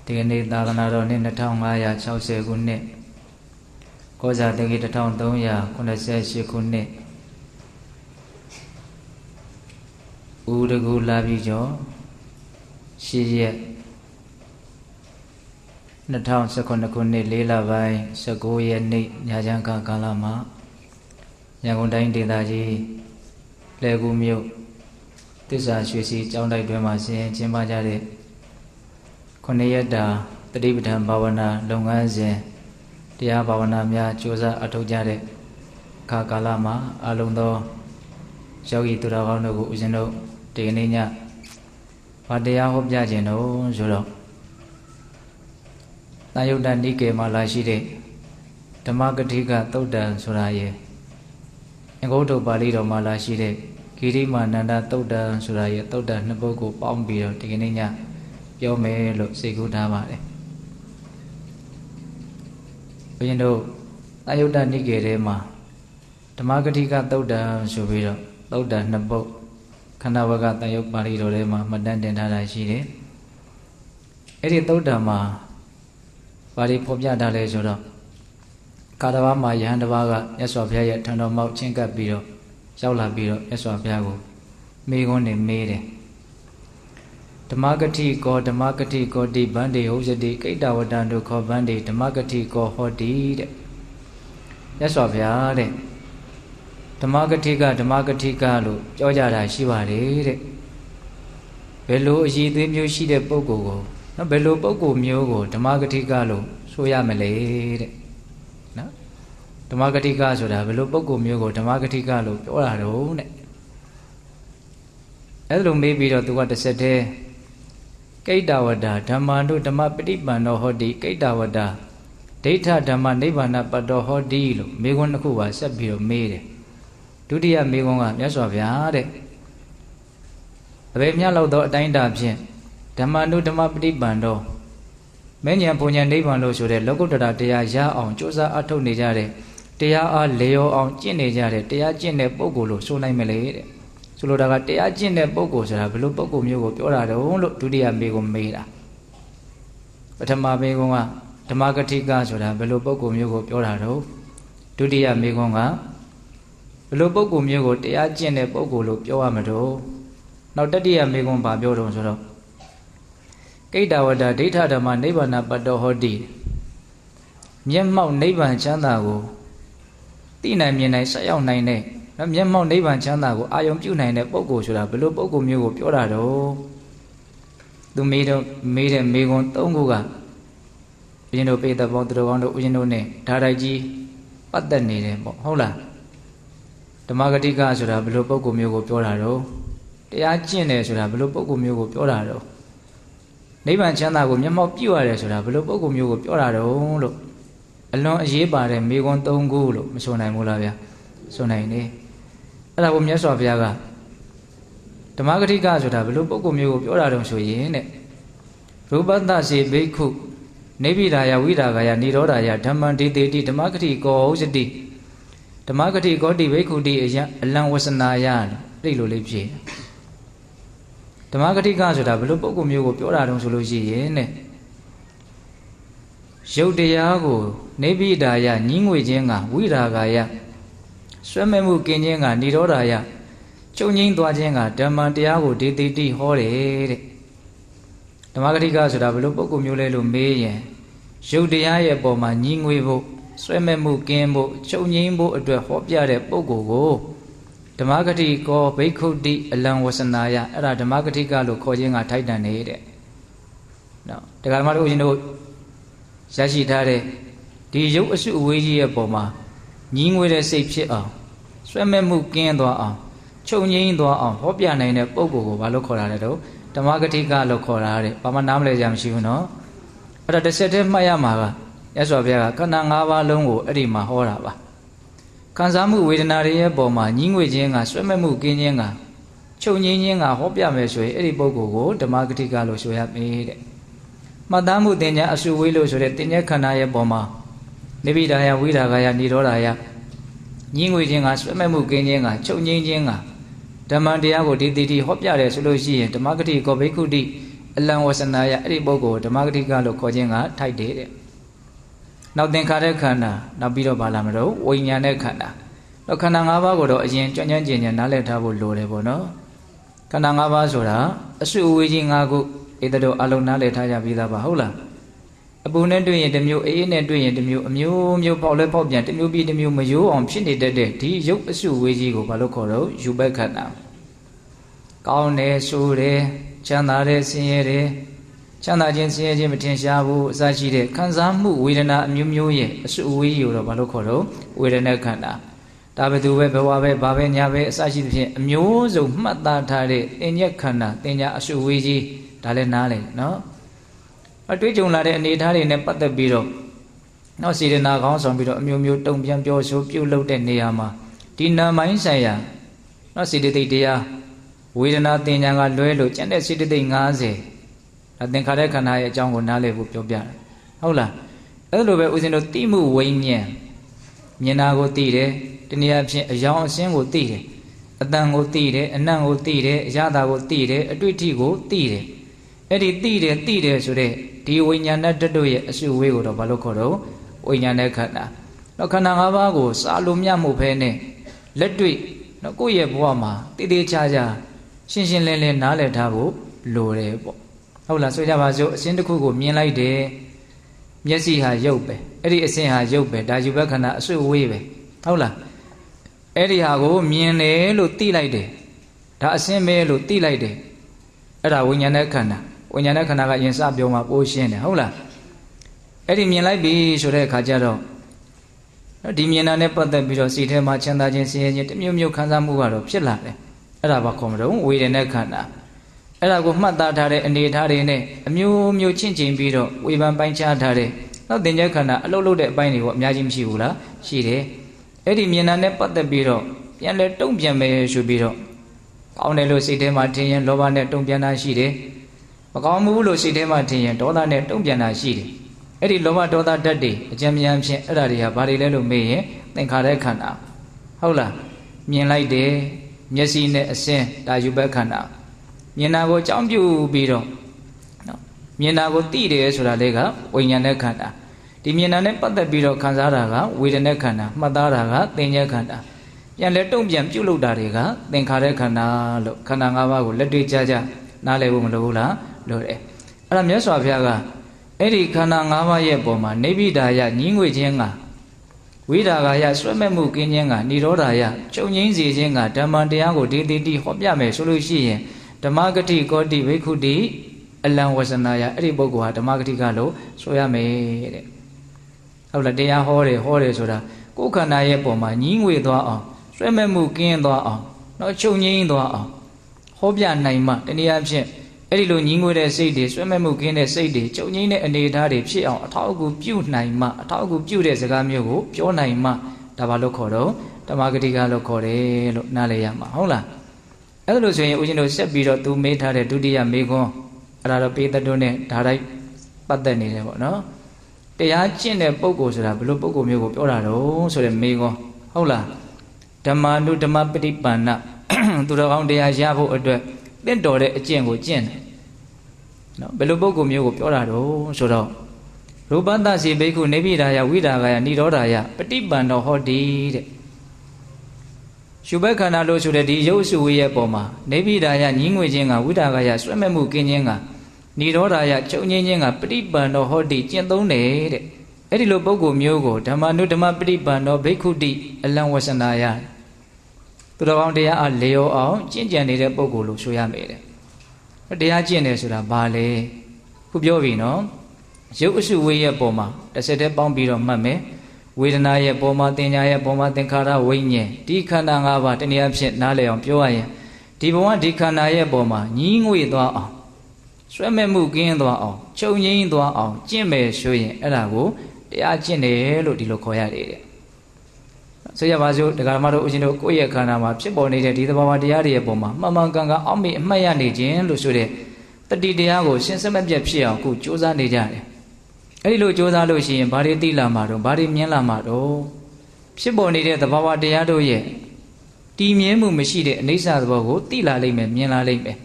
ဒီကနေ့သာသနာတော်နှစ်2560ခုနှစ်ကောဇာတက္ကီ1388ခုနှစ်ဦးတကူလာပြီကျော်8ရက်2019ခုနှစ်4လပိုင်း19ရက်နေ့ညချမ်းကာလမှာရန်ကုန်တိုင်းဒေသကြီးလှည်းကူးမြို့သစ္စာရွှေစီကျောင်းတိုက်တွင်မှာဆင်ကျင်းပကြတဲ့9ရက်တာတတိပဋ္ဌာန်ဘာဝနာလုပ်ငန်းစဉ်တရားဘာဝနာများကြိုးစားအထောက်ကြတဲ့အခါကာလမှာအလုံးသောယောဂီသူတော်ကောင်းတို့ကိုဦးဇင်းတို့ဒီကနေ့ညဘာတရားဟောပြခြင်းတော့ဆိုတော့တန်ယုတ်တနိကေမှာလာရှိတဲ့ဓမ္မကတိကသုတ်တံဆိုတာရဲ့အင်္ဂုတ္တပါဠိတော်မှာလာရှိတဲ့ဂိရိမာနန္ဒသုတ်တံဆိုတာရဲ့သုတ်တံနှစ်ပုဒ်ကိုပေါင်းပြီးတော့ဒီကနေ့ညပြောမယ်လို့စိတ်ကူးထားပါတယ်ဘုရင်တို့တန်ယုတ်တနိကေထဲမှာဓမ္မကတိကသုတ်တံဆိုပြီးတော့သုတ်တံနှစ်ပုဒ်ခန္ဓာဝကတန်ယုတ်ပါဠိတော်ထဲမှာမှတ်တမ်းတင်ထားတာရှိတယ်အဲ့ဒီသုတ်တံမှာဘာတွေဖော်ပြထားလဲဆိုတော့ကာတဝါမှာယဟန်တစ်ပါးကမြတ်စွာဘုရားရဲ့ထံတော်မောက်ချင်းကပ်ပြီးတော့ရောက်လာပြီးတော့မြတ်စွာဘုရားကိုမေးခွန်းနဲ့မေးတယ်ဓမ္မကတိကောဓမ္မကတိကောတိဗန္တိဟုတ်စတိကိတ္တဝတ္တံတို့ခေါ်ဗန္တိဓမ္မကတိကောဟောတိတဲ့မြတ်စွာဘုရားတဲ့ဓမ္မကတိကဓမ္မကတိကလို့ပြောကြတာရှိပါတယ်တဲ့ဘယ်လိုအည်သွေးမျိုးရှိတဲ့ပုဂ္ဂိုလ်ကိုနော်ဘယ်လိုပုဂ္ဂိုလ်မျိုးကိုဓမ္မကတိကလို့ဆိုရမလဲတဲ့နော်ဓမ္မကတိကဆိုတာဘယ်လိုပုဂ္ဂိုလ်မျိုးကိုဓမ္မကတိကလို့ပြောတာတော့တဲ့အဲ့လိုမေးပြီးတော့သူကတစ်ဆက်တည်းကိတ္တဝတ္တဓမ္မတို့ဓမ္မပฏิပန္နောဟောတိကိတ္တဝတ္တဒိဋ္ဌဓမ္မနိဗ္ဗာန်ပတ္တောဟောတိလို့မေးခွန်းတစ်ခုပါဆက်ပြီးတော့မေးတယ်ဒုတိယမေးခွန်းကမြတ်စွာဘုရားတဲ့အဘယ်မြတ်လောက်သောအတိုင်းအတာဖြင့်ဓမ္မတို့ဓမ္မပฏิပန္နောမဉ္ဇဉ်ဘုံဉဏ်နိဗ္ဗာန်လို့ဆိုတဲ့လောကုတ္တရာတရားရအောင်ကြိုးစားအထောက်နေကြတဲ့တရားအားလေရောအောင်ကျင့်နေကြတဲ့တရားကျင့်တဲ့ပုဂ္ဂိုလ်လို့ဆိုနိုင်မလဲတဲ့ဆိုလိုတာကတရားကျင့်တဲ့ပုဂ္ဂိုလ်ဆိုတာဘယ်လိုပုဂ္ဂိုလ်မျိုးကိုပြောတာတုံးလို့ဒုတိယမေးခွန်းမေးတာပထမမေးခွန်းကဓမ္မကတိကဆိုတာဘယ်လိုပုဂ္ဂိုလ်မျိုးကိုပြောတာတုံးဒုတိယမေးခွန်းကဘယ်လိုပုဂ္ဂိုလ်မျိုးကိုတရားကျင့်တဲ့ပုဂ္ဂိုလ်လို့ပြောရမှာတုံးနောက်တတိယမေးခွန်းဘာပြောတုံးဆိုတော့ကိတ္တဝတ္တဒိဋ္ဌဓမ္မနိဗ္ဗာန်ပတ္တောဟောတိမျက်မှောက်နိဗ္ဗာန်ချမ်းသာကိုသိနိုင်မြင်နိုင်ဆက်ရောက်နိုင်တဲ့နော်မျက်မှောက်နိဗ္ဗာန်ချမ်းသာကိုအာယုံပြုနိုင်တဲ့ပုဂ္ဂိုလ်ဆိုတာဘယ်လိုပုဂ္ဂိုလ်မျိုးကိုပြောတာတော့သူမေးတဲ့မေးခွန်း၃ခုကဦးဇင်းတို့ပေတပေါင်းသူတော်ကောင်းတို့ဦးဇင်းတို့ ਨੇ ဓာတိုက်ကြီးပတ်သက်နေတယ်ပေါ့ဟုတ်လားဓမ္မဂတိကဆိုတာဘယ်လိုပုဂ္ဂိုလ်မျိုးကိုပြောတာတော့တရားကျင့်တယ်ဆိုတာဘယ်လိုပုဂ္ဂိုလ်မျိုးကိုပြောတာတော့နိဗ္ဗာန်ချမ်းသာကိုမျက်မှောက်ပြုရတယ်ဆိုတာဘယ်လိုပုဂ္ဂိုလ်မျိုးကိုပြောတာတော့လို့အလွန်အရေးပါတဲ့မေခွန်း၃ခုလို့မဆိုနိုင်ဘူးလားဗျာဆိုနိုင်တယ်အဲ့ဒါကိုမြတ်စွာဘုရားကဓမ္မဂတိကဆိုတာဘယ်လိုပုဂ္ဂိုလ်မျိုးကိုပြောတာတုံးဆိုရင်တဲ့ရူပတ္တစေဘိက္ခုနေပိဒါယဝိဒါဂယနိရောဓာယဓမ္မံဒေတိတိဓမ္မဂတိကောဟုတ်စတိဓမ္မဂတိကောတိဘိက္ခုတိအယံအလံဝဆနာယအဲ့လိုလေးဖြစ်ဓမ္မဂတိကဆိုတာဘယ်လိုပုဂ္ဂိုလ်မျိုးကိုပြောတာတုံးဆိုလို့ရှိရင်တဲ့ရုပ်တရားကိုနေပိဒါယညင်းငွေခြင်းကဝိရာဂယဆွဲမဲ့မှုကင်းခြင်းကនិရောဓာယချုပ်ငိမ့်သွားခြင်းကဓမ္မတရားကိုဒေတိတိဟောတယ်တဲ့ဓမ္မဂတိကဆိုတာဘယ်လိုပုဂ္ဂိုလ်မျိုးလဲလို့မေးရင်ရုပ်တရားရဲ့ပုံမှာညင်းငွေဖို့ဆွဲမဲ့မှုကင်းဖို့ချုပ်ငိမ့်ဖို့အတွက်ဟောပြတဲ့ပုဂ္ဂိုလ်ကိုဓမ္မဂတိကောဘိက္ခုတိအလံဝဆနာယအဲ့ဒါဓမ္မဂတိကလို့ခေါ်ခြင်းကထိုက်တန်နေတဲ့နော်တရားဓမ္မတို့ဦးဇင်းတို့ရရှိထားတဲ့ဒီရုပ်အစုအဝေးကြီးရဲ့ပုံမှာညီးငွေတဲ့စိတ်ဖြစ်အောင်ဆွဲမဲ့မှုကင်းသွားအောင်ချုပ်ငိမ့်သွားအောင်ဟောပြနိုင်တဲ့ပုဂ္ဂိုလ်ကိုဘာလို့ခေါ်တာလဲတော့ဓမ္မဂတိကလို့ခေါ်တာတဲ့ဘာမှနားမလည်ကြမရှိဘူးနော်အဲ့ဒါတစ်ဆက်တည်းမှတ်ရမှာကမြတ်စွာဘုရားကခန္ဓာ၅ပါးလုံးကိုအဲ့ဒီမှာဟောတာပါခံစားမှုဝေဒနာတွေရဲ့ပုံမှာညီးငွေခြင်းကဆွဲမဲ့မှုကင်းခြင်းကချုပ်ငိမ့်ခြင်းကဟောပြမယ်ဆိုရင်အဲ့ဒီပုဂ္ဂိုလ်ကိုဓမ္မဂတိကလို့ဆိုရမယ်တဲ့မှတ်သားမှုတင်ညာအစုဝေးလို့ဆိုတဲ့တင်ညာခန္ဓာရဲ့ပုံမှာနိဗ္ဗိဒါယဝိရာဂယនិရောဓာယညင်းငွေခြင်းကဆွဲမဲ့မှုကင်းခြင်းကချုပ်ငိမ့်ခြင်းကဓမ္မတရားကိုဒီတိတိဟောပြတယ်ဆိုလို့ရှိရင်ဓမ္မဂတိကောဘိက္ခုတိအလံဝဆနာယအဲ့ဒီပုဂ္ဂိုလ်ဓမ္မဂတိကလို့ခေါ်ခြင်းကထိုက်တယ်တဲ့နောက်သင်္ခါရခန္ဓာနောက်ပြီးတော့ဗာလာမလို့ဝိညာဉ်နဲ့ခန္ဓာတော့ခန္ဓာ၅ပါးကိုတော့အရင်ကြွန့်ကြွန့်ကျင်ကျင်နားလည်ထားဖို့လိုတယ်ပေါ့နော်ခန္ဓာ၅ပါးဆိုတာအစုအဝေးကြီး၅ခုဧတတို့အလုံးနားလည်ထားကြပြီးသားပါဟုတ်လားအပူနဲ့တွေ့ရင်တစ်မျိုးအေးနဲ့တွေ့ရင်တစ်မျိုးအမျိုးမျိုးပေါက်လဲပေါက်ပြန်တစ်မျိုးပြီးတစ်မျိုးမယိုးအောင်ဖြစ်နေတတ်တဲ့ဒီရုပ်အစုအဝေးကြီးကိုဘာလို့ခေါ်တော့ယူဘက်ခန္ဓာကောင်းတယ်ဆိုးတယ်ချမ်းသာတယ်ဆင်းရဲတယ်ချမ်းသာခြင်းဆင်းရဲခြင်းမထင်ရှားဘူးအစရှိတဲ့ခံစားမှုဝေဒနာအမျိုးမျိုးရဲ့အစုအဝေးကြီးကိုတော့ဘာလို့ခေါ်တော့ဝေဒနာခန္ဓာဒါဘယ်သူပဲဘဝပဲဘာပဲညာပဲအစရှိသဖြင့်အမျိုးစုံမှတ်သားထားတဲ့သင်္ညက်ခန္ဓာသင်ညာအစုအဝေးကြီးဒါလည်းနားလေနော်အတွေ့အကြုံလာတဲ့အနေအထားတွေနဲ့ပတ်သက်ပြီးတော့နောက်စေတနာကောင်းဆောင်ပြီးတော့အမျိုးမျိုးတုံ့ပြန်ပြောဆိုပြုလုပ်တဲ့နေရာမှာဒီနာမိုင်းဆိုင်ရာနောက်စေတသိက်တရားဝေဒနာသင်ညာကလွဲလို့ကျန်တဲ့စေတသိက်50ဒါသင်္ခါရခန္ဓာရဲ့အကြောင်းကိုနားလည်ဖို့ပြောပြတယ်ဟုတ်လားအဲ့လိုပဲဦးဇင်းတို့သိမှုဝိညာဉ်မြင်တာကိုသိတယ်တနည်းအားဖြင့်အယောင်အစင်းကိုသိတယ်အတန်ကိုသိတယ်အနံ့ကိုသိတယ်အရသာကိုသိတယ်အတွေ့အထိကိုသိတယ်အဲ့ဒီသိတယ်ဆိုတဲ့ဒီဝိညာဏတ္တတို့ရဲ့အစုအဝေးကိုတော့ဘာလို့ခေါ်တော့ဝိညာဏခန္ဓာတော့ခန္ဓာ၅ပါးကိုစာလို့မြတ်မှုဖဲနဲ့လက်တွေ့နော်ကိုယ့်ရဲ့ဘဝမှာတည်တည်ချာချာရှင်းရှင်းလင်းလင်းနားလည်ထားဖို့လိုတယ်ပေါ့ဟုတ်လားဆိုကြပါစို့အစင်းတစ်ခုကိုမြင်လိုက်တယ်မျက်စိဟာရုပ်ပဲအဲ့ဒီအစင်းဟာရုပ်ပဲဒါယူဘက်ခန္ဓာအစုအဝေးပဲဟုတ်လားအဲ့ဒီဟာကိုမြင်တယ်လို့သိလိုက်တယ်ဒါအစင်းပဲလို့သိလိုက်တယ်အဲ့ဒါဝိညာဏခန္ဓာဝိညာဏခန္ဓာကအရင်စပြောမှပိုးရှင်းတယ်ဟုတ်လားအဲ့ဒီမြင်လိုက်ပြီဆိုတဲ့အခါကျတော့ဒီမြင်တာနဲ့ပတ်သက်ပြီးတော့စိတ်ထဲမှာချမ်းသာခြင်းဆင်းရဲခြင်းတမျိုးမျိုးခံစားမှုကတော့ဖြစ်လာတယ်အဲ့ဒါဘာခေါ်မလို့ဝေဒနာခန္ဓာအဲ့ဒါကိုမှတ်သားထားတဲ့အနေထားတွေနဲ့အမျိုးမျိုးချင့်ချိန်ပြီးတော့ဝေဖန်ပိုင်းခြားထားတဲ့နောက်သင်္ကြန်ခန္ဓာအလုပ်လုပ်တဲ့အပိုင်းတွေကိုအများကြီးမရှိဘူးလားရှိတယ်အဲ့ဒီမြင်တာနဲ့ပတ်သက်ပြီးတော့ပြန်လဲတုံ့ပြန်မယ်ဆိုပြီးတော့ကောင်းတယ်လို့စိတ်ထဲမှာထင်ရင်လောဘနဲ့တုံ့ပြန်တာရှိတယ်မကောင်းဘူးလို့စိတ်ထဲမှာထင်ရင်ဒေါသနဲ့တုံ့ပြန်တာရှိတယ်အဲ့ဒီလောဘဒေါသဓာတ်တွေအကြံဉာဏ်ဖြင့်အဲ့ဒါတွေဟာဘာတွေလဲလို့မေးရင်သင်္ခါရခန္ဓာဟုတ်လားမြင်လိုက်တယ်မျက်စိနဲ့အစင်းဒါယူဘက်ခန္ဓာမြင်တာကိုအကြောင်းပြုပြီးတော့နော်မြင်တာကိုသိတယ်ဆိုတာလေးကဝိညာဉ်နဲ့ခန္ဓာဒီမြင်တာနဲ့ပတ်သက်ပြီးတော့ခံစားတာကဝေဒနာခန္ဓာမှတ်သားတာကသင်္ညက်ခန္ဓာပြန်လဲတုံ့ပြန်ပြုလုပ်တာတွေကသင်္ခါရခန္ဓာလို့ခန္ဓာ၅ပါးကိုလက်တွေ့ကြကြနားလည်ဖို့မလိုဘူးလားလိုတယ်အဲ့ဒါမြတ်စွာဘုရားကအဲ့ဒီခန္ဓာ၅ပါးရဲ့ပုံမှာနေဗိဒာယညီးငွေခြင်းကဝိဒါဂာယဆွဲမဲ့မှုကင်းခြင်းကនិရောဓာယချုပ်ငြိမ်းစေခြင်းကဓမ္မတရားကိုဒေတိတိဟောပြမယ်ဆိုလို့ရှိရင်ဓမ္မဂတိကောတိဘိက္ခုတိအလံဝဆနာယအဲ့ဒီပုဂ္ဂိုလ်ဟာဓမ္မဂတိကလို့ဆိုရမယ်တဲ့ဟုတ်လားတရားဟောတယ်ဆိုတာကိုယ်ခန္ဓာရဲ့ပုံမှာညီးငွေသွားအောင်ဆွဲမဲ့မှုကင်းသွားအောင်တော့ချုပ်ငြိမ်းသွားအောင်ဟောပြနိုင်မှတနည်းအားဖြင့်အဲ့ဒီလိုညီးငွေတဲ့စိတ်တွေဆွဲမဲ့မှုကင်းတဲ့စိတ်တွေချုပ်ငြိမ်းတဲ့အနေအထားတွေဖြစ်အောင်အထောက်အကူပြုနိုင်မှအထောက်အကူပြုတဲ့စကားမျိုးကိုပြောနိုင်မှဒါဘာလို့ခေါ်တော့ဓမ္မဂတိကလို့ခေါ်တယ်လို့နားလည်ရမှာဟုတ်လားအဲ့လိုဆိုရင်ဦးဇင်းတို့ဆက်ပြီးတော့သူမေးထားတဲ့ဒုတိယမေးခွန်းအဲ့ဒါတော့ပေတတုနဲ့ဒါတိုက်ပတ်သက်နေတယ်ပေါ့နော်တရားကျင့်တဲ့ပုဂ္ဂိုလ်ဆိုတာဘယ်လိုပုဂ္ဂိုလ်မျိုးကိုပြောတာတော့ဆိုတဲ့မေးခွန်းဟုတ်လားဓမ္မာနုဓမ္မပฏิပန္နသူတော်ကောင်းတရားရဖို့အတွက်တင့်တော်တဲ့အကျင့်ကိုကျင့်တယ်နော်ဘယ်လိုပုဂ္ဂိုလ်မျိုးကိုပြောတာတော့ဆိုတော့ရူပတ္တစီဘိက္ခုနေဗိဒာယဝိဒါဂာယនិရောဓာယပฏิပန္နောဟောတိတဲ့ရှုဘက်ခန္ဓာလို့ဆိုတဲ့ဒီရုပ်စုဝေးရဲ့ပုံမှာနေဗိဒာယညီးငွေခြင်းကဝိဒါဂာယဆွဲမဲ့မှုကင်းခြင်းကនិရောဓာယချုပ်ငြိမ်းခြင်းကပฏิပန္နောဟောတိကျင့်သုံးတယ်တဲ့အဲ့ဒီလိုပုဂ္ဂိုလ်မျိုးကိုဓမ္မနုဓမ္မပฏิပန္နောဘိက္ခုတိအလံဝဆနာယသူတော်ကောင်းတရားအလျော်အောင်ကျင့်ကြံနေတဲ့ပုဂ္ဂိုလ်လို့ဆိုရမယ်တဲ့တရားကျင့်တယ်ဆိုတာဘာလဲခုပြောပြီနော်ရုပ်အစုဝေးရဲ့ပုံမှာတစ်ဆက်တည်းပေါင်းပြီးတော့မှတ်မယ်ဝေဒနာရဲ့ပုံမှာသင်ညာရဲ့ပုံမှာသင်္ခါရဝိညာဉ်ဒီခန္ဓာ၅ပါးတနည်းအားဖြင့်နားလည်အောင်ပြောရရင်ဒီဘဝဒီခန္ဓာရဲ့ပုံမှာညီးငွေသွားအောင်ဆွဲမဲ့မှုကင်းသွားအောင်ချုပ်ငြိမ်းသွားအောင်ကျင့်မယ်ဆိုရင်အဲ့ဒါကိုတရားကျင့်တယ်လို့ဒီလိုခေါ်ရတယ်တဲ့ဆိုရပါစို့ဒကာမတို့ဦးဇင်းတို့ကိုယ့်ရဲ့ခန္ဓာမှာဖြစ်ပေါ်နေတဲ့ဒီသဘာဝတရားတွေရဲ့ပုံမှာမှန်မှန်ကန်ကန်အောက်မေ့အမှတ်ရနေခြင်းလို့ဆိုတဲ့တတိတရားကိုရှင်းစမပြတ်ဖြစ်အောင်အခုကြိုးစားနေကြတယ်အဲ့ဒီလိုကြိုးစားလို့ရှိရင်ဘာတွေသိလာမှာတော့ဘာတွေမြင်လာမှာတော့ဖြစ်ပေါ်နေတဲ့သဘာဝတရားတို့ရဲ့တည်မြဲမှုမရှိတဲ့အနိစ္စသဘောကိုသိလာလိမ့်မယ်မြင်လာလိမ့်မယ်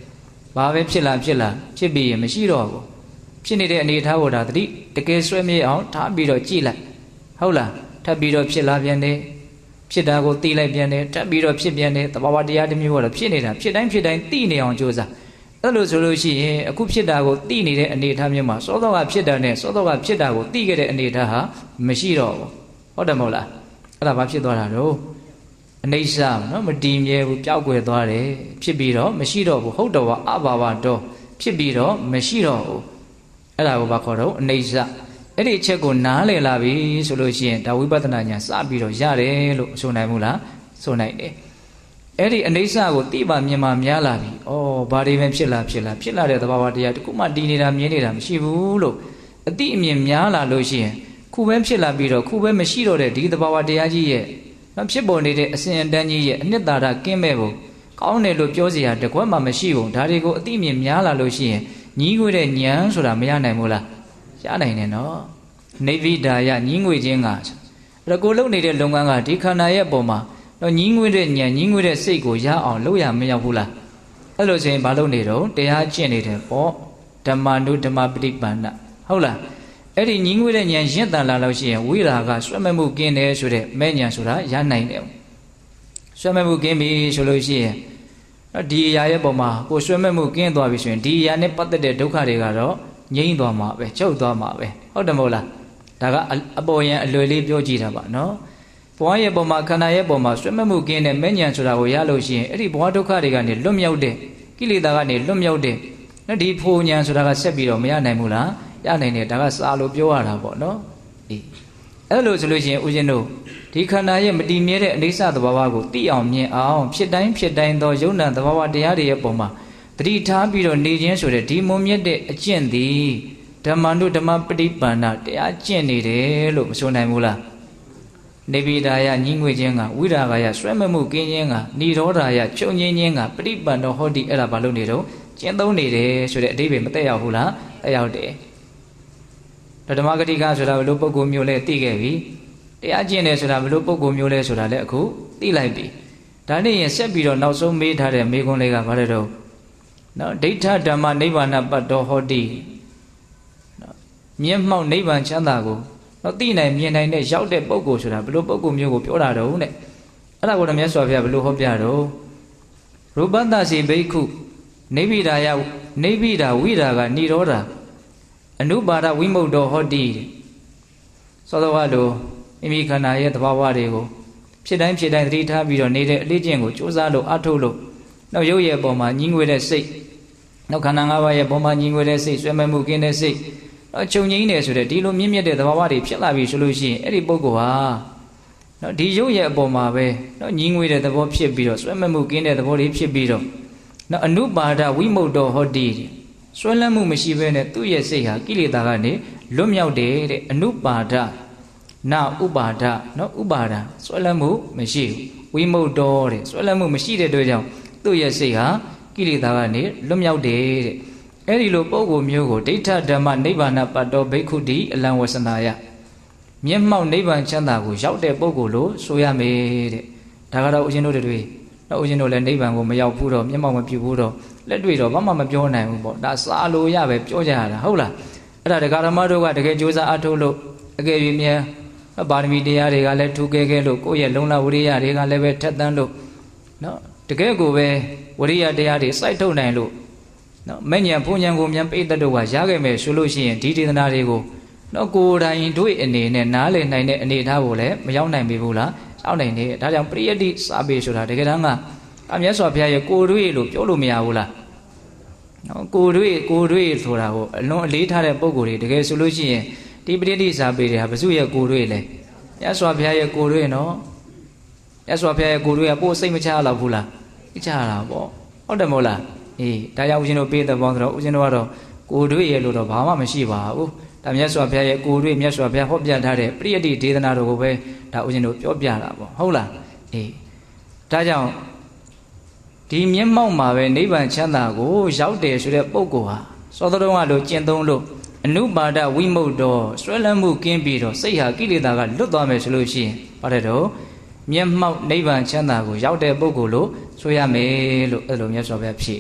ဘာပဲဖြစ်လာဖြစ်ပြီးရင်မရှိတော့ဘူးဖြစ်နေတဲ့အနေအထားကိုဒါတကယ်ဆွဲမြေအောင်ထားပြီးတော့ကြည့်လိုက်ဟုတ်လားထပ်ပြီးတော့ဖြစ်လာပြန်တယ်ဖြစ်တာကိုသိလိုက်ပြန်တယ်ထပ်ပြီးတော့ဖြစ်ပြန်တယ်သဘာဝတရားတစ်မျိုးကတော့ဖြစ်နေတာဖြစ်တိုင်းသိနေအောင်ကြိုးစားအဲ့လိုဆိုလို့ရှိရင်အခုဖြစ်တာကိုသိနေတဲ့အနေအထားမျိုးမှာစောစောကဖြစ်တာနဲ့စောစောကဖြစ်တာကိုသိခဲ့တဲ့အနေအထားဟာမရှိတော့ဘူးဟုတ်တယ်မဟုတ်လားအဲ့ဒါဘာဖြစ်သွားတာတော့အနိစ္စနော်မတည်မြဲဘူးပျောက်ကွယ်သွားတယ်ဖြစ်ပြီးတော့မရှိတော့ဘူးဟုတ်တော်ဝအဘာဝတော့ဖြစ်ပြီးတော့မရှိတော့ဘူးအဲ့ဒါကိုဘာခေါ်တော့အနိစ္စအဲ့ဒီအချက်ကိုနားလည်လာပြီဆိုလို့ရှိရင်ဒါဝိပဿနာဉာဏ်စပြီးတော့ရတယ်လို့ဆိုနိုင်ဘူးလားဆိုနိုင်တယ်အဲ့ဒီအနိစ္စကိုသိပါမြင်ပါများလာပြီဩဘာတွေပဲဖြစ်လာတဲ့သဘာဝတရားတခုမှတည်နေတာမြင်နေတာမရှိဘူးလို့အတိအမြင်များလာလို့ရှိရင်ခုပဲဖြစ်လာပြီးတော့ခုပဲမရှိတော့တဲ့ဒီသဘာဝတရားကြီးရဲ့ဖြစ်ပေါ်နေတဲ့အစဉ်အတန်းကြီးရဲ့အနှစ်သာရကင်းမဲ့ဖို့ကောင်းတယ်လို့ပြောစရာတကွက်မှမရှိဘူးဒါတွေကိုအတိအမြင်များလာလို့ရှိရင်ညီးငွေတဲ့ဉာဏ်ဆိုတာမရနိုင်ဘူးလားရနိုင်တယ်နော်နေဗိဒါယညီးငွေခြင်းကအဲ့ကိုလုံနေတဲ့လုပ်ငန်းကဒီခန္ဓာရဲ့အပေါ်မှာတော့ညီးငွေတဲ့ဉာဏ်ညီးငွေတဲ့စိတ်ကိုရအောင်လုပ်ရမရောက်ဘူးလားအဲ့လိုဆိုရင်ဘာလုပ်နေတော့တရားကျင့်နေတယ်ပေါ့ဓမ္မနုဓမ္မပฏิပန္နဟုတ်လားအဲ့ဒီညီးငွေတဲ့ဉာဏ်ရင့်တန်လာလို့ရှိရင်ဝိရာကဆွဲမဲ့မှုကင်းတယ်ဆိုတဲ့မဲ့ဉာဏ်ဆိုတာရနိုင်တယ်ဆွဲမဲ့မှုကင်းပြီဆိုလို့ရှိရင်ဒီအရာရဲ့ပုံမှာကိုဆွဲမဲ့မှုကင်းသွားပြီဆိုရင်ဒီအရာနဲ့ပတ်သက်တဲ့ဒုက္ခတွေကတော့ငြိမ်းသွားမှာပဲချုပ်သွားမှာပဲဟုတ်တယ်မဟုတ်လားဒါကအပေါ်ယံအလွယ်လေးပြောကြည့်တာပါနော်ဘဝရဲ့ပုံမှာခန္ဓာရဲ့ပုံမှာဆွဲမဲ့မှုကင်းတဲ့မဲ့ဉာဏ်ဆိုတာကိုရလို့ရှိရင်အဲ့ဒီဘဝဒုက္ခတွေကနေလွတ်မြောက်တဲ့ကိလေသာကနေလွတ်မြောက်တဲ့ဒီဖိုလ်ဉာဏ်ဆိုတာကဆက်ပြီးတော့မရနိုင်ဘူးလားရနိုင်တယ်ဒါကစာလို့ပြောရတာပေါ့နော်အေးအဲ့လိုဆိုလို့ရှိရင်ဦးဇင်းတို့ဒီခန္ဓာရဲ့မတည်မြဲတဲ့အနိစ္စသဘာဝကိုသိအောင်မြင်အောင်ဖြစ်တိုင်းသောယုံနာသဘာဝတရားတွေရဲ့ပုံမှာတတိထားပြီးတော့နေခြင်းဆိုတဲ့ဒီမုံမြတ်တဲ့အကျင့်သည်ဓမ္မနုဓမ္မပฏิပန္နတရားကျင့်နေတယ်လို့မဆိုနိုင်ဘူးလားနေဗိဒါယညီးငွေခြင်းကဝိရာဂယဆွဲမဲ့မှုကင်းခြင်းကនិရောဓာယချုပ်ငြိမ်းခြင်းကပฏิပန္နောဟောတိအဲ့ဒါဘာလို့နေတော့ကျင့်သုံးနေတယ်ဆိုတဲ့အဓိပ္ပာယ်မသက်ရောက်ဘူးလားသက်ရောက်တယ်ဓမ္မဂတိကဆိုတာဘယ်လိုပုဂ္ဂိုလ်မျိုးလဲသိခဲ့ပြီတရားကျင့်တယ်ဆိုတာဘယ်လိုပုဂ္ဂိုလ်မျိုးလဲဆိုတာလည်းအခုသိလိုက်ပြီဒါနဲ့ရင်ဆက်ပြီးတော့နောက်ဆုံးမေးထားတဲ့မေးခွန်းလေးကဘာလဲတော့နော်ဒိဋ္ဌဓမ္မနိဗ္ဗာန်ပတ်တော်ဟောတိနော်မျက်မှောက်နိဗ္ဗာန်ချမ်းသာကိုနော်သိနိုင်မြင်နိုင်တဲ့ရောက်တဲ့ပုဂ္ဂိုလ်ဆိုတာဘယ်လိုပုဂ္ဂိုလ်မျိုးကိုပြောတာတော့တဲ့အဲ့ဒါကိုတော့မြတ်စွာဘုရားဘယ်လိုဟောပြတော့ရူပတ္တစီဘိက္ခုနိဗ္ဗိဒာယနိဗ္ဗိဒာဝိရာကនិရောဓာအနုပါဒဝိမု ക്ത ဟောတိသောသောကလိုမိမိခန္ဓာရဲ့သဘာဝတွေကိုဖြစ်တိုင်းသတိထားပြီးတော့နေတဲ့အလေးကျင့်ကိုကြိုးစားလို့အထုတ်လို့နောက်ရုပ်ရဲ့ပုံမှာညီးငွေတဲ့စိတ်နောက်ခန္ဓာ၅ပါးရဲ့ပုံမှာညီးငွေတဲ့စိတ်ဆွဲမဲ့မှုကင်းတဲ့စိတ်နောက်ချုပ်ငြိမ်းတယ်ဆိုတဲ့ဒီလိုမြင့်မြတ်တဲ့သဘာဝတွေဖြစ်လာပြီဆိုလို့ရှိရင်အဲ့ဒီပုဂ္ဂိုလ်ဟာနော်ဒီရုပ်ရဲ့အပေါ်မှာပဲနော်ညီးငွေတဲ့သဘောဖြစ်ပြီးတော့ဆွဲမဲ့မှုကင်းတဲ့သဘောတွေဖြစ်ပြီးတော့နော်အနုပါဒဝိမု ക്ത ဟောတိဆွဲလန်းမှုမရှိဘဲနဲ့သူ့ရဲ့စိတ်ဟာကိလေသာကနေလွတ်မြောက်တယ်တဲ့အနုပါဒနာဥပါဒနော်ဥပါဒဆွဲလန်းမှုမရှိဘူးဝိမု ക്ത တဲ့ဆွဲလန်းမှုမရှိတဲ့အတွက်ကြောင့်သူ့ရဲ့စိတ်ဟာကိလေသာကနေလွတ်မြောက်တယ်တဲ့အဲ့ဒီလိုပုဂ္ဂိုလ်မျိုးကိုဒိဋ္ဌဓမ္မနိဗ္ဗာန်ပတ်တော်ဘိက္ခုတိအလံဝဆနာယမျက်မှောက်နိဗ္ဗာန်ချမ်းသာကိုရောက်တဲ့ပုဂ္ဂိုလ်လို့ဆိုရမယ်တဲ့ဒါကတော့ဦးဇင်းတို့တွေနော်ဦးဇင်းတို့လည်းနိဗ္ဗာန်ကိုမရောက်ဘူးတော့မျက်မှောက်မပြုဘူးတော့လက်တွေ့တော့ဘာမှမပြောနိုင်ဘူးပေါ့ဒါစာလိုရပဲပြောကြရတာဟုတ်လားအဲ့ဒါဒကာဓမ္မတို့ကတကယ်ကြိုးစားအထုတ်လို့အကယ်၍မြန်ပါရမီတရားတွေကလည်းထူခဲ့ခဲ့လို့ကိုယ့်ရဲ့လုံလဝိရိယတွေကလည်းပဲထက်သန်းလို့နော်တကယ်ကိုပဲဝိရိယတရားတွေစိုက်ထုတ်နိုင်လို့နော်မဉ္ဇဉ်ဘုံဉဏ်ကိုမြန်ပိဋကတို့ကရခဲ့မယ်ဆိုလို့ရှိရင်ဒီဒေသနာတွေကိုနော်ကိုယ်တိုင်တို့အနေနဲ့နားလည်နိုင်တဲ့အနေအထားကိုလည်းမရောက်နိုင်ပြီဘူးလားရောက်နိုင်တယ်ဒါကြောင့်ပရိယတ္တိစာပေဆိုတာတကယ်တမ်းကအမြတ်စွာဘုရားရဲ့ကိုယ်တွေ့လို့ပြောလို့မရဘူးလားနော်ကိုယ်တွေ့ဆိုတာကိုအလွန်အလေးထားတဲ့ပုံကိုယ်တွေတကယ်ဆိုလို့ရှိရင်ဒီပရိယတ္တိစာပေတွေကဘုစုရဲ့ကိုယ်တွေ့လဲမြတ်စွာဘုရားရဲ့ကိုယ်တွေ့နော်မြတ်စွာဘုရားရဲ့ကိုယ်တွေ့ကပို့စိတ်မချလောက်ဘူးလားချတာပေါ့ဟုတ်တယ်မဟုတ်လားအေးဒါကြောင့်ဦးဇင်းတို့ပေးတဲ့ဘောဆိုတော့ဦးဇင်းတို့ကတော့ကိုယ်တွေ့ရဲ့လို့တော့ဘာမှမရှိပါဘူးဒါမြတ်စွာဘုရားရဲ့ကိုယ်တွေ့မြတ်စွာဘုရားဟောပြထားတဲ့ပရိယတ္တိဒေသနာတော်ကိုပဲဒါဦးဇင်းတို့ပြောပြတာပေါ့ဟုတ်လားအေးဒါကြောင့်ဒီမျက်မှောက်မှာပဲနိဗ္ဗာန်ချမ်းသာကိုရောက်တယ်ဆိုတဲ့ပုဂ္ဂိုလ်ဟာသောတတော်ကလို့ကျင့်သုံးလို့အနုပါဒဝိမု ക്ത ဆွဲလန်းမှုကင်းပြီးတော့စိတ်ဟာကိလေသာကလွတ်သွားမယ်ဆိုလို့ရှိရင်ပါတယ်တော့မျက်မှောက်နိဗ္ဗာန်ချမ်းသာကိုရောက်တဲ့ပုဂ္ဂိုလ်လို့ဆိုရမယ်လို့အဲ့လိုမြတ်စွာဘုရားဖြေတယ်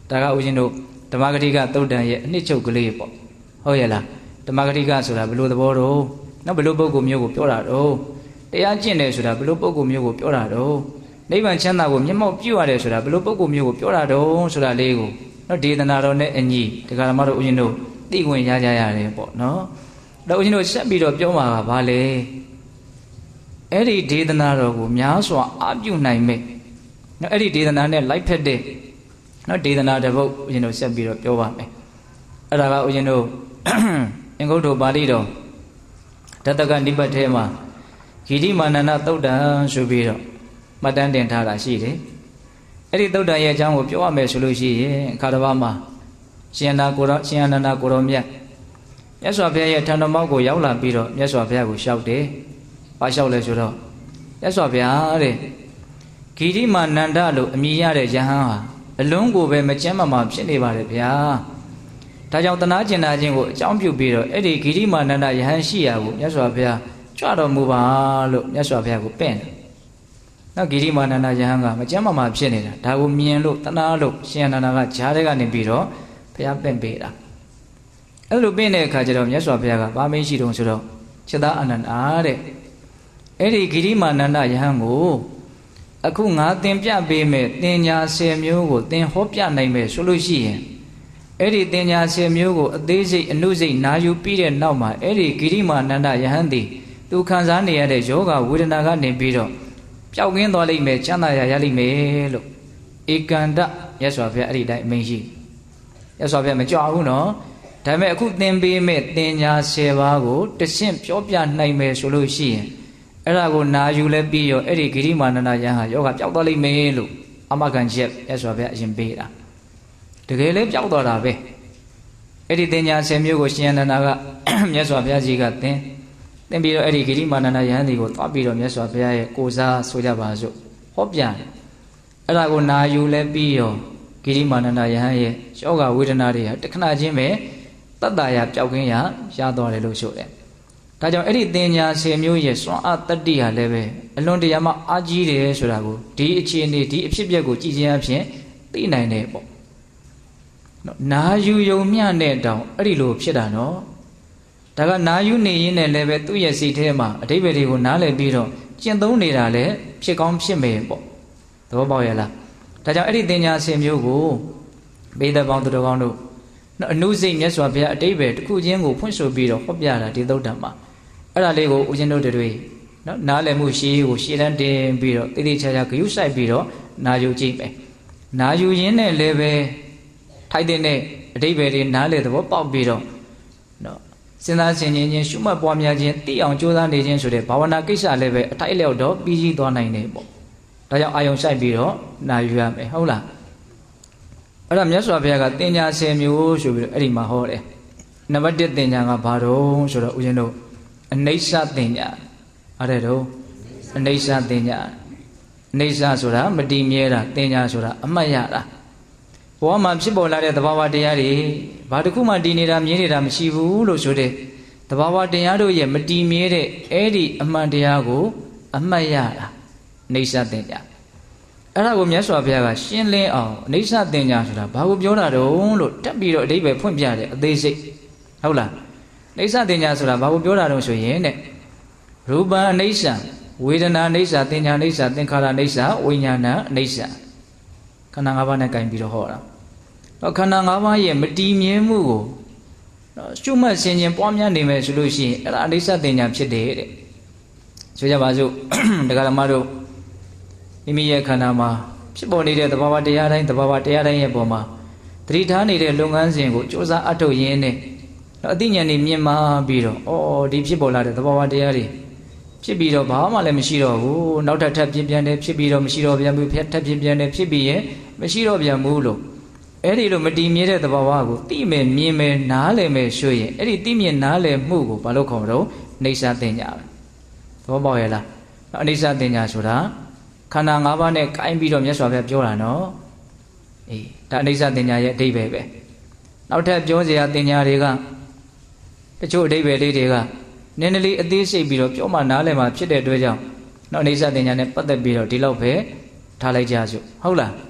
ဒါကဦးဇင်းတို့ဓမ္မဂတိကသုတ်တံရဲ့အနှစ်ချုပ်ကလေးပေါ့ဟုတ်ရဲ့လားဓမ္မဂတိကဆိုတာဘယ်လိုသဘောတော့နော်ဘယ်လိုပုဂ္ဂိုလ်မျိုးကိုပြောတာတော့တရားကျင့်တယ်ဆိုတာဘယ်လိုပုဂ္ဂိုလ်မျိုးကိုပြောတာတော့နိဗ္ဗာန်ချမ်းသာကိုမျက်မှောက်ပြုရတယ်ဆိုတာဘယ်လိုပုဂ္ဂိုလ်မျိုးကိုပြောတာတော့ဆိုတာလေးကိုနော်ဒေသနာတော်နဲ့အညီတရားဓမ္မတို့ဦးဇင်းတို့သိခွင့်ရကြရတယ်ပေါ့နော်တော့ဦးဇင်းတို့ဆက်ပြီးတော့ပြောမှာကဘာလဲအဲ့ဒီဒေသနာတော်ကိုများစွာအပြုနိုင်မဲ့နော်အဲ့ဒီဒေသနာနဲ့လိုက်ဖက်တဲ့နော်ဒေသနာတစ်ပုဒ်ဦးဇင်းတို့ဆက်ပြီးတော့ပြောပါမယ်အဲ့ဒါကဦးဇင်းတို့အင်္ဂုတ္တပါဠိတော်တတကနိပတ်ထဲမှာဂိတိမာနန္ဒသုတ်တံဆိုပြီးတော့မှတ်တမ်းတင်ထားတာရှိတယ်အဲ့ဒီသုတ်တံရဲ့အကြောင်းကိုပြောရမယ်ဆိုလို့ရှိရင်အခါတစ်ပါးမှာရှင်အနန္ဒကိုရောမြတ်မြတ်စွာဘုရားရဲ့ထံတော်မောက်ကိုရောက်လာပြီးတော့မြတ်စွာဘုရားကိုလျှောက်တယ်ဘာလျှောက်လဲဆိုတော့မြတ်စွာဘုရားတဲ့ဂိတိမာနန္ဒလို့အမည်ရတဲ့ယဟန်ဟာအလုံးကိုပဲမကျမ်းမာဖြစ်နေပါတယ်ဗျာဒါကြောင့်တနာကျင်နာခြင်းကိုအကြောင်းပြုပြီးတော့အဲ့ဒီဂိတိမာနန္ဒယဟန်ရှိရာကိုမြတ်စွာဘုရားကြွတော်မူပါလို့မြတ်စွာဘုရားကိုပင့်တယ်နောက်ဂိတိမာနန္ဒယဟန်ကမကျမ်းမာဖြစ်နေတာဒါကိုမြင်လို့တနာလို့ရှင်အနန္ဒာကဂျားတဲ့ကနေပြီးတော့ဘုရားပင့်ပေးတာအဲ့လိုပင့်တဲ့အခါကျတော့မြတ်စွာဘုရားကဗာမင်းရှိတုံဆိုတော့จิตအာနန္ဒာတဲ့အဲ့ဒီဂိတိမာနန္ဒယဟန်ကိုအခုငါသင်ပြပေးမယ်တင်ညာ10မျိုးကိုသင်ဟောပြနိုင်မယ်ဆိုလို့ရှိရင်အဲ့ဒီတင်ညာ10မျိုးကိုအသေးစိတ်အနုစိတ်နာယူပြီးတဲ့နောက်မှာအဲ့ဒီဂိတိမာနန္ဒယဟန်သည်သူခံစားနေရတဲ့ယောဂဝေဒနာကနေပြီးတော့ပျောက်ကင်းသွားလိမ့်မယ်ချမ်းသာရလိမ့်မယ်လို့ဧကန္တမြတ်စွာဘုရားအဲ့ဒီတိုင်းအမိန့်ရှိမြတ်စွာဘုရားမကြောက်ဘူးနော်ဒါပေမဲ့အခုသင်ပေးမဲ့တင်ညာ10ပါးကိုတရှင်းပြောပြနိုင်မယ်ဆိုလို့ရှိရင်အဲ့ဒါကိုနာယူလဲပြီးရောအဲ့ဒီဂိတိမာနန္ဒယဟန်ဟာယောဂပျောက်သွားလိမ့်မယ်လို့အမကန်ချက်မြတ်စွာဘုရားအရင်ပေးတာတကယ်လဲပျောက်သွားတာပဲအဲ့ဒီတင်ညာ10မျိုးကိုရှင်အနန္ဒာကမြတ်စွာဘုရားကြီးကသင်ပြီးတော့အဲ့ဒီဂိတိမာနန္ဒယဟန်ဒီကိုသွားပြီးတော့မြတ်စွာဘုရားရဲ့ကိုစားဆိုကြပါစို့ဟောပြန်အဲ့ဒါကိုနာယူလဲပြီးရောဂိတိမာနန္ဒယဟန်ရဲ့ယောဂဝေဒနာတွေဟာတခဏချင်းပဲတတ္တရာပျောက်ကင်းရသွားတယ်လို့ဆိုတယ်ဒါကြောင့်အဲ့ဒီတင်ညာ10မျိုးရဲ့စွမ်းအားတတ္တိဟာလည်းပဲအလွန်တရာမှအားကြီးတယ်ဆိုတာကိုဒီအခြေအနေဒီအဖြစ်အပျက်ကိုကြည်ခြင်းအဖြစ်သိနိုင်တယ်ပေါ့နာယူယုံမျှနဲ့တောင်အဲ့ဒီလိုဖြစ်တာနော်ဒါကနာယူနေရင်းနဲ့လည်းပဲသူ့ရဲ့စိတ်ထဲမှာအဓိပ္ပာယ်တွေကိုနားလည်ပြီးတော့ကျင့်သုံးနေတာလည်းဖြစ်ကောင်းဖြစ်မယ်ပေါ့သဘောပေါက်ရဲ့လားဒါကြောင့်အဲ့ဒီတင်ညာ10မျိုးကိုဘိဒပေါင်းသူတော်ကောင်းတို့အနုစိတ်မြတ်စွာဘုရားအဓိပ္ပာယ်တစ်ခုချင်းကိုဖွင့်ဆိုပြီးတော့ဟောပြတာဒီသုတ်တံမှာအဲ့ဒါလေးကိုဦးဇင်းတို့တွေနော်နားလည်မှုရှိကိုရှေ့တန်းတင်ပြီးတော့တိတိကျကျဂရုစိုက်ပြီးတော့နာယူကြည့်မယ်နာယူရင်းနဲ့လည်းပဲထိုက်တဲ့အဓိပ္ပာယ်တွေနားလည်သဘောပေါက်ပြီးတော့နော်စဉ်းစားဆင်ခြင်ခြင်းရှုမှတ်ပွားများခြင်းသိအောင်ကြိုးစားနေခြင်းဆိုတဲ့ဘာဝနာကိစ္စလည်းပဲအထိုက်အလျောက်တော့ပြီးကြီးသွားနိုင်တယ်ပေါ့ဒါကြောင့်အာယုံစိုက်ပြီးတော့နာယူရမယ်ဟုတ်လားအဲ့ဒါမြတ်စွာဘုရားကတင်ညာ10မျိုးဆိုပြီးတော့အဲ့ဒီမှာဟောတယ်နံပါတ်1တင်ညာကဘာတော့ဆိုတော့ဦးဇင်းတို့အနိစ္စတင်ညာအဲ့ဒါတော့အနိစ္စတင်ညာအနိစ္စဆိုတာမတည်မြဲတာတင်ညာဆိုတာအမှတ်ရတာဘဝမှာဖြစ်ပေါ်လာတဲ့သဘာဝတရားတွေဘာတစ်ခုမှတည်နေတာမြဲနေတာမရှိဘူးလို့ဆိုတဲ့သဘာဝတရားတို့ရဲ့မတည်မြဲတဲ့အဲ့ဒီအမှန်တရားကိုအမှတ်ရတာအနိစ္စတင်ညာအဲ့ဒါကိုမြတ်စွာဘုရားကရှင်းလင်းအောင်အနိစ္စတင်ညာဆိုတာဘာကိုပြောတာတုံးလို့တက်ပြီးတော့အဓိပ္ပာယ်ဖွင့်ပြတယ်အသေးစိတ်ဟုတ်လားအနိစ္စတင်ညာဆိုတာဘာကိုပြောတာတုံးဆိုရင်တဲ့ရူပအနိစ္စဝေဒနာအနိစ္စတင်ညာအနိစ္စသင်္ခါရအနိစ္စဝိညာဏအနိစ္စခန္ဓာ၅ပါးနဲ့ကင်ပြီးတော့ဟောတာတော့ခန္ဓာ၅ပါးရဲ့မတည်မြဲမှုကိုရှုမှတ်ဆင်ခြင်ပွားများနေမယ်ဆိုလို့ရှိရင်အဲ့ဒါအနိစ္စတင်ညာဖြစ်တယ်တဲ့ဆိုကြပါစို့တရားဓမ္မတို့မိမိရဲ့ခန္ဓာမှာဖြစ်ပေါ်နေတဲ့သဘာဝတရားတိုင်းရဲ့ပုံမှာသတိထားနေတဲ့လုပ်ငန်းစဉ်ကိုစ조사အထုတ်ရင်းနဲ့အသိဉာဏ်နဲ့မြင်မှပြီးတော့ဒီဖြစ်ပေါ်လာတဲ့သဘာဝတရားတွေဖြစ်ပြီးတော့ဘာမှလည်းမရှိတော့ဘူးနောက်ထပ်ဖြစ်ပြန်တယ်ဖြစ်ပြီးတော့မရှိတော့ပြန်ဘူးထပ်ဖြစ်ပြန်တယ်ဖြစ်ပြီးရင်မရှိတော့ပြန်ဘူးလို့အဲ့ဒီလိုမတည်မြဲတဲ့သဘာဝကိုသိမယ်မြင်မယ်နားလည်မယ်ဆိုရင်အဲ့ဒီသိမြင်နားလည်မှုကိုဘာလို့ခေါ်မလို့အိဋ္ဌတင်ညာပဲသဘောပေါက်ရဲ့လားအိဋ္ဌတင်ညာဆိုတာခန္ဓာ၅ပါးနဲ့ကိုင်းပြီးတော့မြတ်စွာဘုရားပြောတာနော်အေးဒါအိဋ္ဌတင်ညာရဲ့အဓိပ္ပာယ်ပဲနောက်ထပ်ပြောစရာတင်ညာတွေကတချို့အဓိပ္ပာယ်လေးတွေကနည်းနည်းလေးအသေးစိတ်ပြီးတော့ပြောမှနားလည်မှဖြစ်တဲ့အတွက်ကြောင့်နောက်အိဋ္ဌတင်ညာနဲ့ပတ်သက်ပြီးတော့ဒီလောက်ပဲထားလိုက်ကြစို့ဟုတ်လား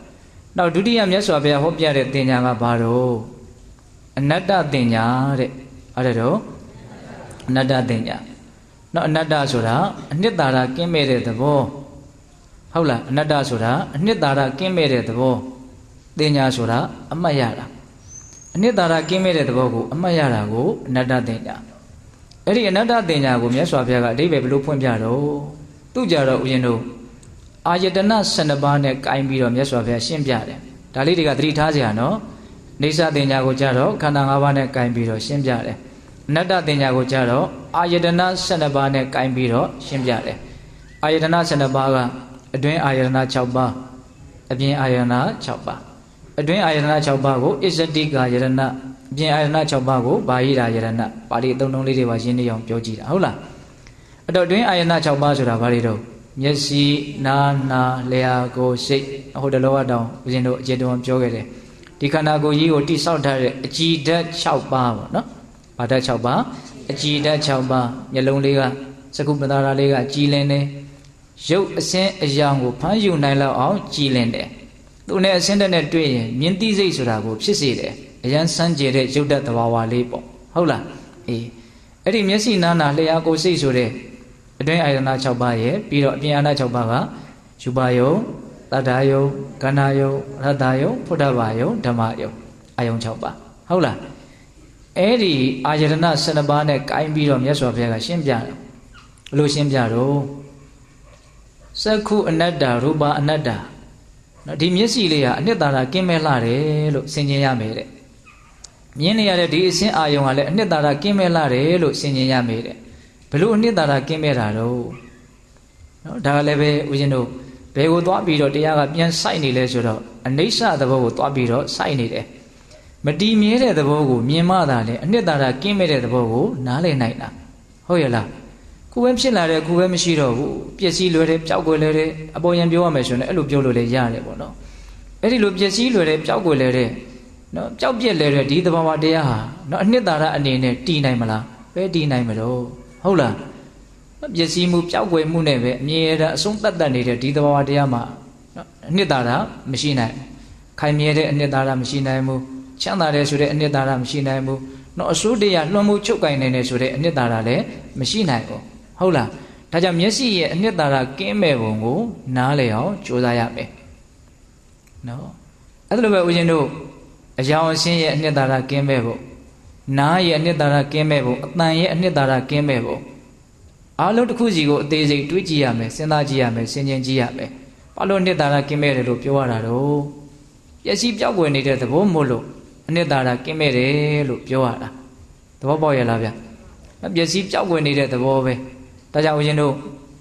နောက်ဒုတိယမြတ်စွာဘုရားဟောပြတဲ့တင်ညာကဘာတော့အနတ္တတင်ညာတဲ့အဲ့ဒါတော့အနတ္တတင်ညာနောက်အနတ္တဆိုတာအနှစ်သာရကင်းမဲ့တဲ့သဘောဟုတ်လားအနတ္တဆိုတာအနှစ်သာရကင်းမဲ့တဲ့သဘောတင်ညာဆိုတာအမှတ်ရတာအနှစ်သာရကင်းမဲ့တဲ့သဘောကိုအမှတ်ရတာကိုအနတ္တတင်ညာအဲ့ဒီအနတ္တတင်ညာကိုမြတ်စွာဘုရားကအဓိပ္ပာယ်ဘယ်လိုဖွင့်ပြတော့သူကြတော့ဦးဇင်းတို့အာယတနာ12ပါးနဲ့ကိုင်းပြီးတော့မြတ်စွာဘုရားရှင်းပြတယ်ဒါလေးတွေကသတိထားကြရနော်နေဆတင်ညာကိုကြတော့ခန္ဓာ5ပါးနဲ့ကိုင်းပြီးတော့ရှင်းပြတယ်အနတ္တတင်ညာကိုကြတော့အာယတနာ12ပါးနဲ့ကိုင်းပြီးတော့ရှင်းပြတယ်အာယတနာ12ပါးကအတွင်းအာယတနာ6ပါးအပြင်အာယတနာ6ပါးအတွင်းအာယတနာ6ပါးကိုအစ္စတိကာယတနာအပြင်အာယတနာ6ပါးကိုဘာဟိရာယတနာပါဠိအသုံးလုံးလေးတွေပါရှင်းနေအောင်ပြောကြည့်တာဟုတ်လားအဲ့တော့အတွင်းအာယတနာ6ပါးဆိုတာဘာတွေတော့မျက်စိနာနာလျှာကိုယ်စိတ်ဟိုတလောကတောင်ဦးဇင်းတို့အကျေတုံးပြောခဲ့တယ်ဒီခန္ဓာကိုယ်ကြီးကိုတိဆောက်ထားတဲ့အကြည်ဓာတ်6ပါးပေါ့နော်ဘာဓာတ်6ပါးအကြည်ဓာတ်6ပါးမျက်လုံးလေးကစကုပ္ပတာရာလေးကကြည်လင်တယ်ရုပ်အစင်းအယောင်ကိုဖမ်းယူနိုင်လောက်အောင်ကြည်လင်တယ်သူနဲ့အစင်းတဲ့တွေ့ရင်မြင်သိစိတ်ဆိုတာကိုဖြစ်စေတယ်အရန်စမ်းကြယ်တဲ့ရုပ်ဓာတ်သဘာဝလေးပေါ့ဟုတ်လားအေးအဲ့ဒီမျက်စိနာနာလျှာကိုယ်စိတ်ဆိုတဲ့အတွင်းအာယတနာ6ပါးရဲ့ပြီးတော့အပြင်အာယတနာ6ပါးကယူပါယုံတတ္ထာယုံကဏ္ဍယုံရတ္တယုံဖုဒ္ဓဘာယုံဓမ္မယုံအာယုံ6ပါးဟုတ်လားအဲ့ဒီအာယတနာ12ပါးနဲ့ကိုင်းပြီးတော့မြတ်စွာဘုရားကရှင်းပြတယ်ဘယ်လိုရှင်းပြတော့စက္ခုအနတ္တရူပအနတ္တနော်ဒီမျက်စိလေးဟာအနှစ်သာရကင်းမဲ့လှတယ်လို့ဆင်ခြင်ရမယ်တဲ့မြင်နေရတဲ့ဒီအစင်းအာယုံကလည်းအနှစ်သာရကင်းမဲ့လှတယ်လို့ဆင်ခြင်ရမယ်တဲ့ဘလို့အနှစ်သာရကင်းမဲ့တာတော့နော်ဒါကလည်းပဲဦးဇင်းတို့ဘယ်ကိုသွားပြီးတော့တရားကပြန်စိုက်နေလဲဆိုတော့အနိစ္စသဘောကိုသွားပြီးတော့စိုက်နေတယ်မတည်မြဲတဲ့သဘောကိုမြင်မှသာလေအနှစ်သာရကင်းမဲ့တဲ့သဘောကိုနားလည်နိုင်တာဟုတ်ရဲ့လားခုပဲဖြစ်လာတဲ့ခုပဲမရှိတော့ဘူးပျက်စီးလွယ်တယ်ပျောက်ကွယ်လွယ်တယ်အပေါ်ယံပြောရမယ်ဆိုရင်အဲ့လိုပြောလို့လည်းရတယ်ပေါ့နော်အဲ့ဒီလိုပျက်စီးလွယ်တယ်ပျောက်ကွယ်လွယ်တယ်နော်ပျောက်ပြက်လွယ်တဲ့ဒီသဘာဝတရားဟာနော်အနှစ်သာရအနေနဲ့တည်နိုင်မလားပဲတည်နိုင်မလို့ဟုတ်လားပျက်စီးမှုပျောက်ကွယ်မှုနဲ့ပဲအမြဲတမ်းအဆုံးသတ်တတ်နေတဲ့ဒီသဘာဝတရားမှာနော်အနှစ်သာရမရှိနိုင်ခိုင်မြဲတဲ့အနှစ်သာရမရှိနိုင်ဘူးချမ်းသာတယ်ဆိုတဲ့အနှစ်သာရမရှိနိုင်ဘူးနော်အစိုးတရားလွှမ်းမိုးချုပ်ကင်နိုင်တယ်ဆိုတဲ့အနှစ်သာရလည်းမရှိနိုင်ဘူးဟုတ်လားဒါကြောင့်မျက်စိရဲ့အနှစ်သာရကင်းမဲ့ပုံကိုနားလည်အောင်ကြိုးစားရမယ်နော်အဲ့ဒါလိုပဲဦးဇင်းတို့အယောင်အရှင်းရဲ့အနှစ်သာရကင်းမဲ့ပုံနားရဲ့အနှစ်သာရကင်းမဲ့ပုံအတန်ရဲ့အနှစ်သာရကင်းမဲ့ပုံအားလုံးတစ်ခုစီကိုအသေးစိတ်တွေးကြည့်ရမယ်စဉ်းစားကြည့်ရမယ်ဆင်ခြင်ကြည့်ရမယ်ဘာလို့အနှစ်သာရကင်းမဲ့တယ်လို့ပြောရတာတော့ပျက်စီးပြောက်ကွယ်နေတဲ့သဘောမို့လို့အနှစ်သာရကင်းမဲ့တယ်လို့ပြောရတာသဘောပေါက်ရလားဗျပျက်စီးပြောက်ကွယ်နေတဲ့သဘောပဲဒါကြောင့်ဦးဇင်းတို့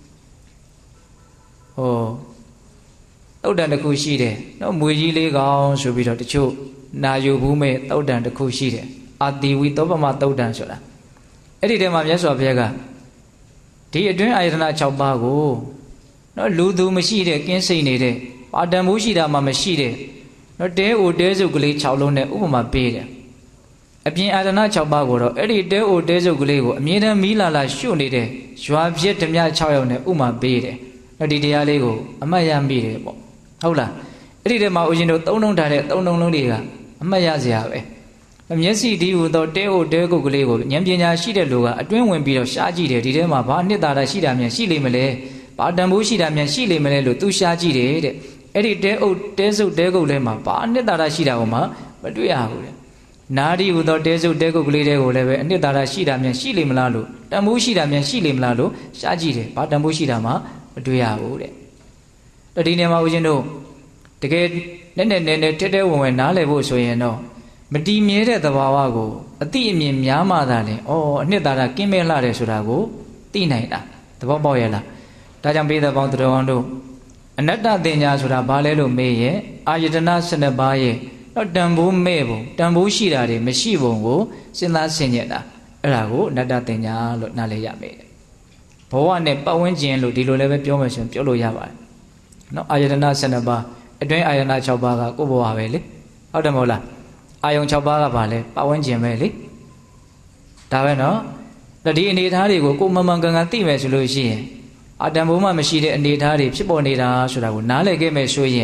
သုတ်တန်တစ်ခုရှိတယ်နော်မွေကြီးလေးကောင်ဆိုပြီးတော့တချို့နာယူဘူးမဲ့သုတ်တန်တစ်ခုရှိတယ်အာတိဝီသောပမသုတ်တန်ဆိုတာအဲ့ဒီထဲမှာမြတ်စွာဘုရားကဒီအတွင်းအာယတနာ6ပါးကိုနော်လူသူမရှိတဲ့ကင်းစိတ်နေတဲ့ပါတန်မှုရှိတာမှမရှိတဲ့နော်တဲအိုတဲစုပ်ကလေး6လုံးနဲ့ဥပမာပေးတယ်အပြင်အာယတနာ6ပါးကိုတော့အဲ့ဒီတဲအိုတဲစုပ်ကလေးကိုအမြဲတမ်းမီးလာလာရှုနေတဲ့ရွာပြည့်ဓမြ6ယောက်နဲ့ဥမာပေးတယ်နော်ဒီတရားလေးကိုအမှတ်ရမိတယ်ပေါ့ဟုတ်လားအဲ့ဒီထဲမှာဦးဇင်းတို့3လုံးထားတဲ့3လုံးလုံးတွေကအမှတ်ရစရာပဲမျက်စိဒီဟူသောတဲအိုတဲကုတ်ကလေးကိုဉာဏ်ပညာရှိတဲ့လူကအတွင်းဝင်ပြီးတော့ရှားကြည့်တယ်ဒီထဲမှာဘာအနှစ်သာရရှိတာများရှိလိမ့်မလဲဘာတန်ဖိုးရှိတာများရှိလိမ့်မလဲလို့သူရှားကြည့်တယ်တဲ့အဲ့ဒီတဲအုပ်တဲစုပ်တဲကုတ်ထဲမှာဘာအနှစ်သာရရှိတာကိုမှမတွေ့ရဘူးတဲ့နာဒီဟူသောတဲစုပ်တဲကုတ်ကလေးတွေကိုလည်းပဲအနှစ်သာရရှိတာများရှိလိမ့်မလားလို့တန်ဖိုးရှိတာများရှိလိမ့်မလားလို့ရှားကြည့်တယ်ဘာတန်ဖိုးရှိတာမှမတွေ့ရဘူးတဲ့ဒီနေရာမှာဦးဇင်းတို့တကယ်နဲ့ထဲထဲဝင်ဝင်နားလည်ဖို့ဆိုရင်တော့မတည်မြဲတဲ့သဘာဝကိုအတိအမြင်များမှသာလေဩအနှစ်သာရကင်းမဲ့လှတယ်ဆိုတာကိုသိနိုင်တာသဘောပေါက်ရဲ့လားဒါကြောင့်ပိဿပေါင်းတော်အောင်တို့အနတ္တတင်ညာဆိုတာဘာလဲလို့မေးရင်အာယတနာ12ပါးရဲ့တော့တန်ဖိုးမဲ့ပုံတန်ဖိုးရှိတာတွေမရှိပုံကိုစဉ်းစားဆင်ခြင်တာအဲ့ဒါကိုအနတ္တတင်ညာလို့နားလည်ရမယ်ဘဝနဲ့ပတ်ဝန်းကျင်လို့ဒီလိုလည်းပဲပြောမယ်ဆိုရင်ပြောလို့ရပါတယ်နော်အာယတနာ12ပါးအတွင်းအာယတနာ6ပါးကကိုယ့်ဘဝပဲလေဟုတ်တယ်မဟုတ်လားအာယုံ6ပါးကဘာလဲပတ်ဝန်းကျင်ပဲလေဒါပဲနော်ဒီအနေအထားတွေကိုကိုမမှန်ကန်ကန်သိမယ်ဆိုလို့ရှိရင်အတန်ဘုံမှမရှိတဲ့အနေအထားတွေဖြစ်ပေါ်နေတာဆိုတာကိုနားလည်ခဲ့မယ်ဆိုရင်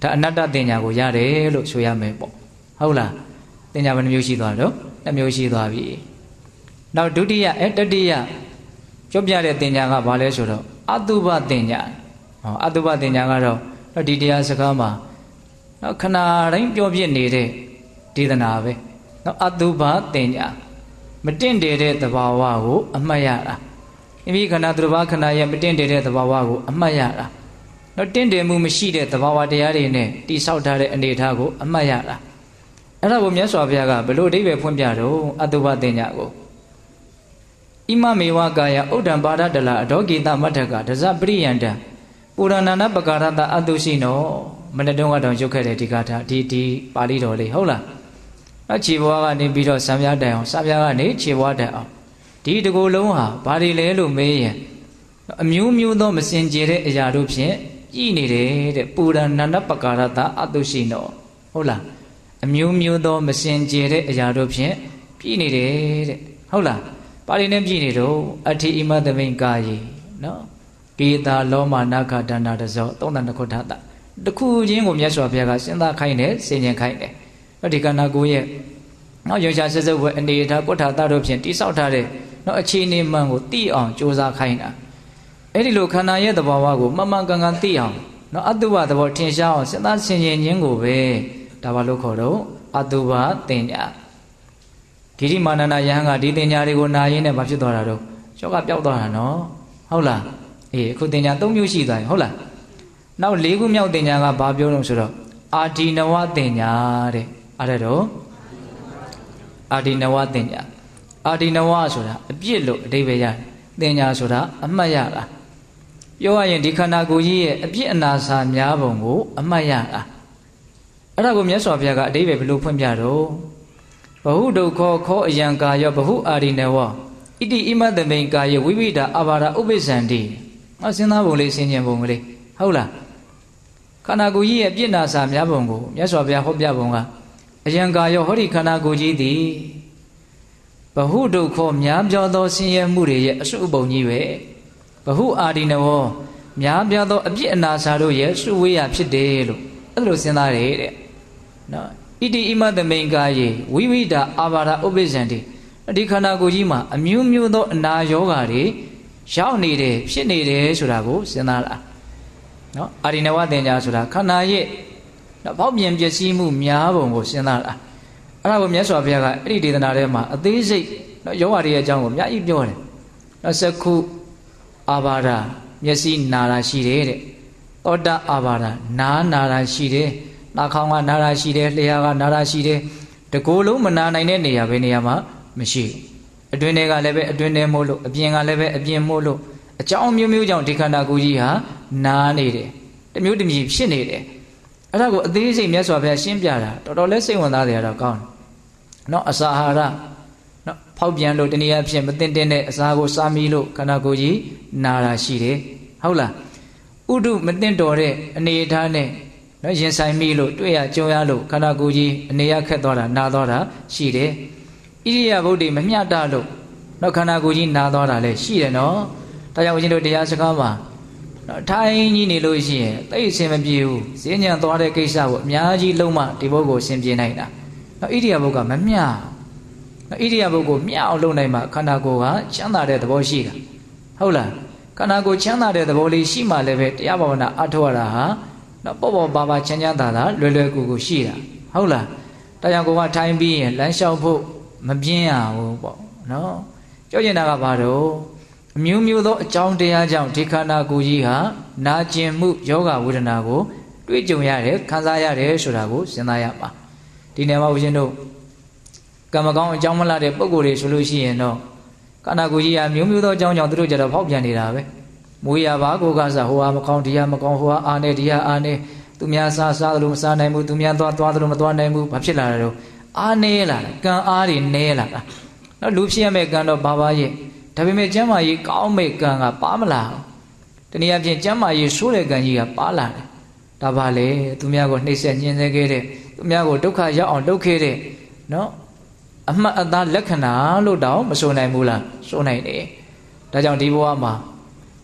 ဒါအနတ္တတင်ညာကိုရတယ်လို့ဆိုရမယ်ပေါ့ဟုတ်လားတင်ညာဘယ်နှမျိုးရှိသွားတော့2မျိုးရှိသွားပြီနောက်ဒုတိယတတိယပြောပြတဲ့တင်ညာကဘာလဲဆိုတော့အတုပတင်ညာအတုပတင်ညာကတော့ဒီတရားစကားမှာနော်ခဏတိုင်းပြောပြနေတဲ့ဒေသနာပဲနော်အတုပတင်ညာမတင့်တယ်တဲ့သဘာဝကိုအမှတ်ရတာမိမိခန္ဓာသူတစ်ပါးခန္ဓာရဲ့မတင့်တယ်တဲ့သဘာဝကိုအမှတ်ရတာနော်တင့်တယ်မှုမရှိတဲ့သဘာဝတရားတွေနဲ့တိဆောက်ထားတဲ့အနေအထားကိုအမှတ်ရတာအဲ့ဒါကိုမြတ်စွာဘုရားကဘယ်လိုအဓိပ္ပာယ်ဖွင့်ပြတော့အတုပတင်ညာကိုဣမမေဝကာယဥဒ္ဒံပါဒတလအဒေါကိတမတ္ထကဒဇပရိယန္တပုရဏနာပကာရတအတုရှိနောမနေ့တုန်းကတော့ရုပ်ခဲ့တဲ့ဒီကာထာဒီပါဠိတော်လေးဟုတ်လားနော်ခြေဘွားကနေပြီးတော့စံပြားတိုင်အောင်စံပြားကနေခြေဘွားတိုင်အောင်ဒီတကူလုံးဟာဘာတွေလဲလို့မေးရင်အမျိုးမျိုးသောမစင်ကြယ်တဲ့အရာတို့ဖြင့်ပြည်နေတယ်တဲ့ပုရဏနာပကာရတအတုရှိနောဟုတ်လားအမျိုးမျိုးသောမစင်ကြယ်တဲ့အရာတို့ဖြင့်ပြည်နေတယ်တဲ့ဟုတ်လားပါဠိနဲ့ပြည်နေတော့အဋ္ဌိဣမသမိန်ကာယေနော်ကေတာလောမနာခဒါနာတဇော32ခုထတာတခုချင်းကိုမြတ်စွာဘုရားကစဉ်းစားခိုင်းတယ်ဆင်ခြင်ခိုင်းတယ်ဒီခန္ဓာကိုယ်ရဲ့နောက်ရောရှာဆက်စုပ်ဝဲအနေထားကုဋ္ဌာတတို့ဖြင့်တိဆောက်ထားတဲ့နောက်အခြေအနေမှန်ကိုသိအောင်ကြိုးစားခိုင်းတာအဲ့ဒီလိုခန္ဓာရဲ့သဘာဝကိုမှန်မှန်ကန်ကန်သိအောင်နော်အတုပသဘောထင်ရှားအောင်စဉ်းစားဆင်ခြင်ခြင်းကိုပဲဒါဘာလို့ခေါ်တော့အတုပတင်ညာဂိရိမာနနာယဟန်ကဒီတင်ညာတွေကိုနာရင်းနဲ့မဖြစ်သွားတာတော့ကျောကပျောက်သွားတာနော်ဟုတ်လားအခုတင်ညာ3မျိုးရှိသွားပြီဟုတ်လားနောက်4ခုမြောက်တင်ညာကဘာပြောလို့ဆိုတော့အာဒီနဝတင်ညာတဲ့အဲ့ဒါတော့အာဒီနဝတင်ညာအာဒီနဝဆိုတာအပြစ်လို့အဓိပ္ပာယ်ရတယ်တင်ညာဆိုတာအမှတ်ရတာပြောရရင်ဒီခန္ဓာကိုယ်ကြီးရဲ့အပြစ်အနာစာများပုံကိုအမှတ်ရတာအဲ့ဒါကိုမြတ်စွာဘုရားကအဓိပ္ပာယ်ဘယ်လိုဖွင့်ပြတော့ဘဟုဒုက္ခခောအယံကာယောဘဟုအာဒီနဝဣတိဣမတမိန်ကာယေဝိဝိဒာအဘာဒဥပိ္ပဇန္တိစဉ်းစားပုံလေးဆင်ခြင်ပုံကလေးဟုတ်လားခန္ဓာကိုယ်ကြီးရဲ့အပြစ်နာစာများပုံကိုမြတ်စွာဘုရားဟောပြပုံကအယံကာယောဟောဒီခန္ဓာကိုယ်ကြီးသည်ဘဟုဒုက္ခများပြားသောဆင်းရဲမှုတွေရဲ့အစုအပုံကြီးပဲဘဟုအာဒီနဝများပြားသောအပြစ်အနာစာတို့ရဲ့စုဝေးရာဖြစ်တယ်လို့အဲ့လိုစဉ်းစားတယ်တဲ့နော်ဣတိဣမသမိန်ကာယေဝိဝိဒာအာဘာဒဥပိ္ပဇန္တိဒီခန္ဓာကိုယ်ကြီးမှာအမျိုးမျိုးသောအနာယောဂါတွေရောက်နေတယ်ဖြစ်နေတယ်ဆိုတာကိုစဉ်းစားတာနော်အာရိနဝတင်ညာဆိုတာခန္ဓာရဲ့ဘောက်ပြန်ပျက်စီးမှုများပုံကိုစဉ်းစားတာအဲ့ဒါကိုမြတ်စွာဘုရားကအဲ့ဒီဒေသနာထဲမှာအသေးစိတ်နော်ယောဂါတွေရဲ့အကြောင်းကိုအများကြီးပြောတယ်နော်စက္ခုအာဘာဒမျက်စိနာတာရှိတယ်တဲ့သောတအာဘာဒနာတာရှိတယ်နှာခေါင်းကနာတာရှိတယ်လျှာကနာတာရှိတယ်တကိုယ်လုံးမနာနိုင်တဲ့နေရာဘယ်နေရာမှာမရှိဘူးအတွင်းထဲကလည်းပဲအတွင်းထဲမို့လို့အပြင်ကလည်းပဲအပြင်မို့လို့အကြောင်းမျိုးမျိုးကြောင့်ဒီခန္ဓာကိုယ်ကြီးဟာနာနေတယ်တမျိုးတမည်ဖြစ်နေတယ်အဲ့ဒါကိုအသေးစိတ်မြတ်စွာဘုရားရှင်းပြတာတော်တော်လေးစိတ်ဝင်စားတယ်တော့ကောင်းတယ်နော်အစာအာဟာရနော်ဖောက်ပြန်လို့တနည်းအားဖြင့်မသိတဲ့အစာကိုစားမိလို့ခန္ဓာကိုယ်ကြီးနာတာရှိတယ်ဟုတ်လားဥဒုမသိတော်တဲ့အနေအထားနဲ့နော်ရင်ဆိုင်မိလို့တွေ့ရကြုံရလို့ခန္ဓာကိုယ်ကြီးအနေရခက်သွားတာနာသွားတာရှိတယ်ဣရိယာပုဒ်တွေမမျှတလို့နော်ခန္ဓာကိုယ်ကြီးနာသွားတာလည်းရှိတယ်နော်ဒါကြောင့်ဦးဇင်းတို့တရားစကားမှာနော်ထိုင်ကြီးနေလို့ရှိရင်သိအဆင်မပြေဘူးဈဉ္ဉံသွားတဲ့ကိစ္စကိုအများကြီးလုံးမဒီဘုတ်ကိုအဆင်ပြေနိုင်တာနော်ဣရိယာပုဒ်ကမမျှနော်ဣရိယာပုဒ်ကိုမျှအောင်လုပ်နိုင်မှခန္ဓာကိုယ်ကချမ်းသာတဲ့သဘောရှိတာဟုတ်လားခန္ဓာကိုယ်ချမ်းသာတဲ့သဘောလေးရှိမှလည်းပဲတရားဘာဝနာအထောက်ရတာဟာနော်ပေါ့ပေါ့ပါပါချမ်းချမ်းသာသာလွယ်လွယ်ကူကူရှိတာဟုတ်လားဒါကြောင့်ကိုယ်ကထိုင်ပြီးရင်လမ်းလျှောက်ဖို့မပြင်းရဘူးပေါ့နော်ပြောချင်တာကဘာတော့အမျိုးမျိုးသောအကြောင်းတရားကြောင့်ဒီခန္ဓာကိုယ်ကြီးဟာနာကျင်မှုယောဂဝေဒနာကိုတွေ့ကြုံရတယ်ခံစားရတယ်ဆိုတာကိုစဉ်းစားရမှာဒီနေရာမှာဦးဇင်းတို့ကံမကောင်းအကြောင်းမလှတဲ့ပုံကိုယ်တွေဆိုလို့ရှိရင်တော့ခန္ဓာကိုယ်ကြီးဟာမျိုးမျိုးသောအကြောင်းကြောင့်သူတို့ကြတော့ဖောက်ပြန်နေတာပဲမွေးရပါကိုကစားဟိုဟာမကောင်းဒီဟာမကောင်းဟိုဟာအာနေဒီဟာအာနေသူများစားသလိုမစားနိုင်ဘူးသူများသွားသလိုမသွားနိုင်ဘူးဘာဖြစ်လာတာတော့အာနေလာတာကံအားတွေနဲလာတာနော်လူဖြစ်ရမယ့်ကံတော့ဘာပါရဲ့ဒါပေမဲ့ကျမ်းမာရေးကောင်းမဲ့ကံကပါမလာတနည်းအားဖြင့်ကျမ်းမာရေးဆိုးတဲ့ကံကြီးကပါလာတယ်ဒါပါလေသူများကိုနှိပ်စက်ညှဉ်းဆဲခဲ့တဲ့သူများကိုဒုက္ခရောက်အောင်လုပ်ခဲ့တဲ့နော်အမှတ်အသားလက္ခဏာလို့တောင်မဆိုနိုင်ဘူးလားဆိုနိုင်တယ်ဒါကြောင့်ဒီဘဝမှာ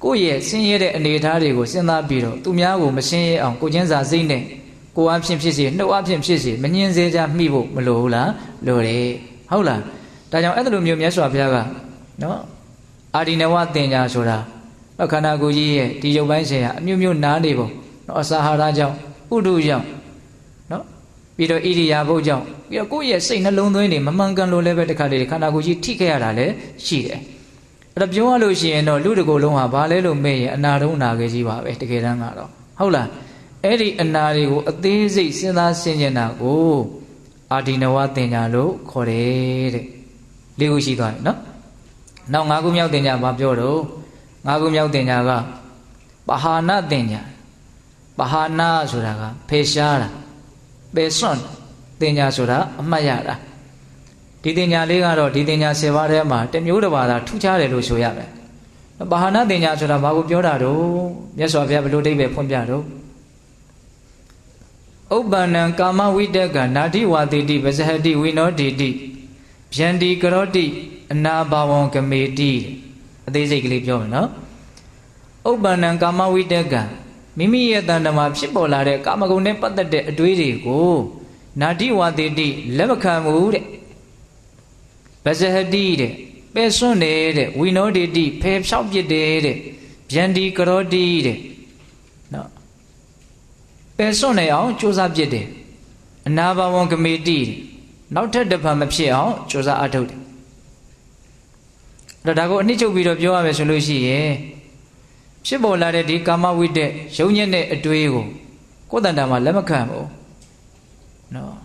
ကိုယ့်ရဲ့ဆင်းရဲတဲ့အနေအထားတွေကိုစဉ်းစားပြီးတော့သူများကိုမဆင်းရဲအောင်ကိုချင်းစာစိတ်နဲ့ကိုအဖြစ်ဖြစ်စေနှုတ်အဖြစ်ဖြစ်စေမငြင်းစေကြမိဖို့မလိုဘူးလားလိုတယ်ဟုတ်လားဒါကြောင့်အဲ့လိုမျိုးမြတ်စွာဘုရားကနော်အာဒီနဝတင်ညာဆိုတာခန္ဓာကိုယ်ကြီးရဲ့ဒီရုပ်ပိုင်းဆိုင်ရာအမျိုးမျိုးနားနေပုံနော်အစာဟာရကြောင့်ဥဒုကြောင့်နော်ပြီးတော့ဣရိယာပုတ်ကြောင့်ပြီးတော့ကိုယ့်ရဲ့စိတ်နှလုံးသွင်းနေမမှန်ကန်လို့လည်းပဲတခါတည်းခန္ဓာကိုယ်ကြီးထိခဲ့ရတာလည်းရှိတယ်အဲ့တော့ပြောရလို့ရှိရင်တော့လူတစ်ကိုယ်လုံးဟာဘာလဲလို့မေးရင်အနာတုံးနာခဲ့ကြီးပါပဲတကယ်တမ်းကတော့ဟုတ်လားအဲ့ဒီအနာတွေကိုအသေးစိတ်စဉ်းစားဆင်ခြင်တာကိုအာဒီနဝတင်ညာလို့ခေါ်တယ်တဲ့လေးခုရှိသွားပြီနော်နောက်၅ခုမြောက်တင်ညာဘာပြောတော့၅ခုမြောက်တင်ညာကပဟာနာတင်ညာပဟာနာဆိုတာကဖေရှားတာပေစွန့်တင်ညာဆိုတာအမှတ်ရတာဒီတင်ညာလေးကတော့ဒီတင်ညာ10ပါးထဲမှာတစ်မျိုးတစ်ပါးသာထူးခြားတယ်လို့ဆိုရမယ်ပဟာနာတင်ညာဆိုတာဘာကိုပြောတာတော့မြတ်စွာဘုရားဘယ်လိုအဓိပ္ပာယ်ဖွင့်ပြတော့ဥပ္ပန္နံကာမဝိတကနာတိဝါတိတိပဇဟတိဝိနောတိတိဗျန္တိကရောတိအနာဘာဝံကမေတိအသေးစိတ်ကလေးပြောမယ်နော်ဥပ္ပန္နံကာမဝိတကမိမိရဲ့တဏ္ဍာမှာဖြစ်ပေါ်လာတဲ့ကာမဂုဏ်နဲ့ပတ်သက်တဲ့အတွေးတွေကိုနာတိဝါတိတိလက်မခံဘူးတဲ့ပဇဟတိတဲ့ပယ်စွန့်နေတဲ့ဝိနောတိတိဖယ်ဖြောက်ပြစ်တယ်တဲ့ဗျန္တိကရောတိတဲ့နော်ပယ်စွန့်နေအောင်ကြိုးစားပြစ်တယ်အနာဘာဝံကမေတိနောက်ထပ်တစ်ဖန်မဖြစ်အောင်ကြိုးစားအထုတ်တယ်အဲ့ဒါကိုအနှစ်ချုပ်ပြီးတော့ပြောရမယ်ဆိုလို့ရှိရင်ဖြစ်ပေါ်လာတဲ့ဒီကာမဝိတ္တရုံညက်တဲ့အတွေးကိုကိုယ်တန်တာမှာလက်မခံဘူးနော်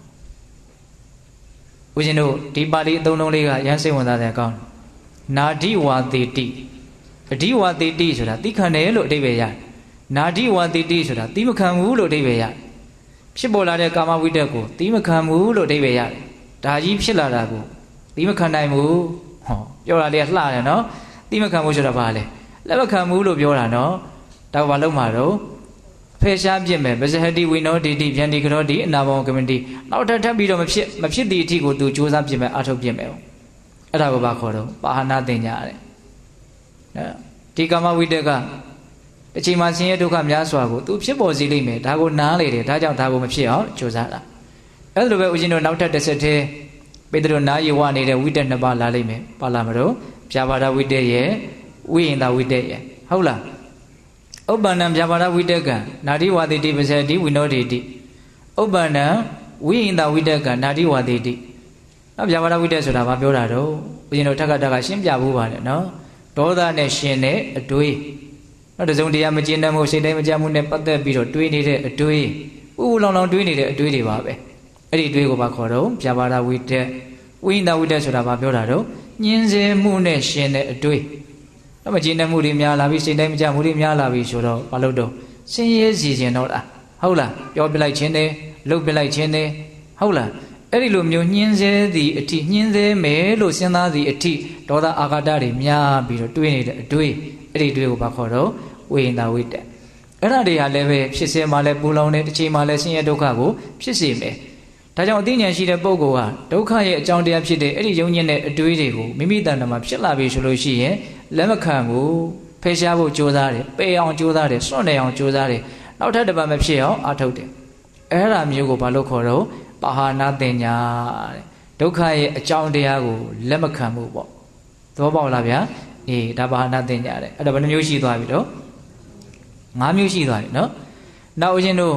ဦးဇင်းတို့ဒီပါဠိအသုံးလုံးလေးကရမ်းစိတ်ဝင်စားတဲ့အကောင်းနာတိဝါတိတိအဓိဝါတိတိဆိုတာသိခံတယ်လို့အဓိပ္ပာယ်ရတယ်နာတိဝါတိတိဆိုတာသိမခံဘူးလို့အဓိပ္ပာယ်ရတယ်ဖြစ်ပေါ်လာတဲ့ကာမဝိတ္တကိုသိမခံဘူးလို့အဓိပ္ပာယ်ရတယ်ဒါကြီးဖြစ်လာတာကိုသိမခံနိုင်ဘူးဟောပြောတာလေးကလှတယ်နော်သိမခံဘူးဆိုတာဘာလဲလက်မခံဘူးလို့ပြောတာနော်ဒါဘာလို့မှာတော့ဖယ်ရှားပြစ်မယ်ပဇဟတိဝိနောတိတိဗျန္တိကရောတိအနာဘောကမတိနောက်ထပ်ပြီးတော့မဖြစ်သည့်အထိကိုသူစူးစမ်းပြစ်မယ်အထုတ်ပြစ်မယ်အဲ့ဒါကိုဘာခေါ်တော့ပါဟနာတင်ညာတဲ့နော်ဒီကာမဝိတ္တကအချိန်မှဆင်းရဲဒုက္ခများစွာကိုသူဖြစ်ပေါ်စေလိမ့်မယ်ဒါကိုနားလေတယ်ဒါကြောင့်ဒါကိုမဖြစ်အောင်ကြိုးစားတာအဲ့လိုပဲဦးဇင်းတို့နောက်ထပ်တစ်ဆက်တည်းပေတရုနာယေဝနေတဲ့ဝိတ္တနှစ်ပါးလာလိမ့်မယ်ပါလာမလို့ပြာပါဒဝိတ္တရဲ့ဝိယင်္တဝိတ္တရဲ့ဟုတ်လားဥပ္ပန္နံပြာပါဒဝိတ္တကနာတိဝါတိတိပဇတိဝိနောတိတိဥပ္ပန္နံဝိယင်္တဝိတ္တကနာတိဝါတိတိနော်ပြာပါဒဝိတ္တဆိုတာဘာပြောတာတော့ဦးဇင်းတို့ထက်ကတက်ကရှင်းပြဖို့ပါလေနော်ဒေါသနဲ့ရှင်တဲ့အတွေးနော်တစုံတရာမကျဉ်းတတ်မှုစိတ်တိုင်းမကြမှုနဲ့ပတ်သက်ပြီးတော့တွေးနေတဲ့အတွေးဥဥလောင်လောင်တွေးနေတဲ့အတွေးတွေပါပဲအဲ့ဒီအတွေးကိုဘာခေါ်တော့ပြာပါဒဝိတ္တဝိယင်္တဝိတ္တဆိုတာဘာပြောတာတော့ညှင်းဆဲမှုနဲ့ရှင်တဲ့အတွေးမကျဉ်းတဲ့မှုတွေများလာပြီစိတ်တိုင်းမကြမှုတွေများလာပြီဆိုတော့ဘာလို့တော့ဆင်းရဲစီခြင်းတော့လားဟုတ်လားပြောပြလိုက်ခြင်းတယ်လှုပ်ပြလိုက်ခြင်းတယ်ဟုတ်လားအဲ့ဒီလိုမျိုးညှင်းဆဲသည်အထိညှင်းဆဲမယ်လို့စဉ်းစားသည်အထိဒေါသအာဃာတတွေများပြီးတော့တွေးနေတဲ့အတွေ့အဲ့ဒီတွေးကိုဘာခေါ်တော့ဝိယင်္တဝိတ္တအဲ့ဒါတွေဟာလည်းပဲဖြစ်စေမှလည်းပူလောင်တဲ့တစ်ချိန်မှလည်းဆင်းရဲဒုက္ခကိုဖြစ်စေမယ်ဒါကြောင့်အသိဉာဏ်ရှိတဲ့ပုဂ္ဂိုလ်ဟာဒုက္ခရဲ့အကြောင်းတရားဖြစ်တဲ့အဲ့ဒီယုံညံ့တဲ့အတွေးတွေကိုမိမိတဏ္ဍာမှာဖြစ်လာပြီဆိုလို့ရှိရင်လက်မခံဘူးဖယ်ရှားဖို့ကြိုးစားတယ်ပယ်အောင်ကြိုးစားတယ်စွန့်နေအောင်ကြိုးစားတယ်နောက်ထပ်တစ်ပတ်မဖြစ်အောင်အထုတ်တယ်အဲ့ဒါမျိုးကိုဘာလို့ခေါ်တော့ပါဟာနာတင်ညာတဲ့ဒုက္ခရဲ့အကြောင်းတရားကိုလက်မခံမှုပေါ့သဘောပေါက်လားဗျာအေးဒါပါဟာနာတင်ညာတဲ့အဲ့ဒါဘယ်နှမျိုးရှိသွားပြီတော့၅မျိုးရှိသွားပြီနော်နောက်ဦးဇင်းတို့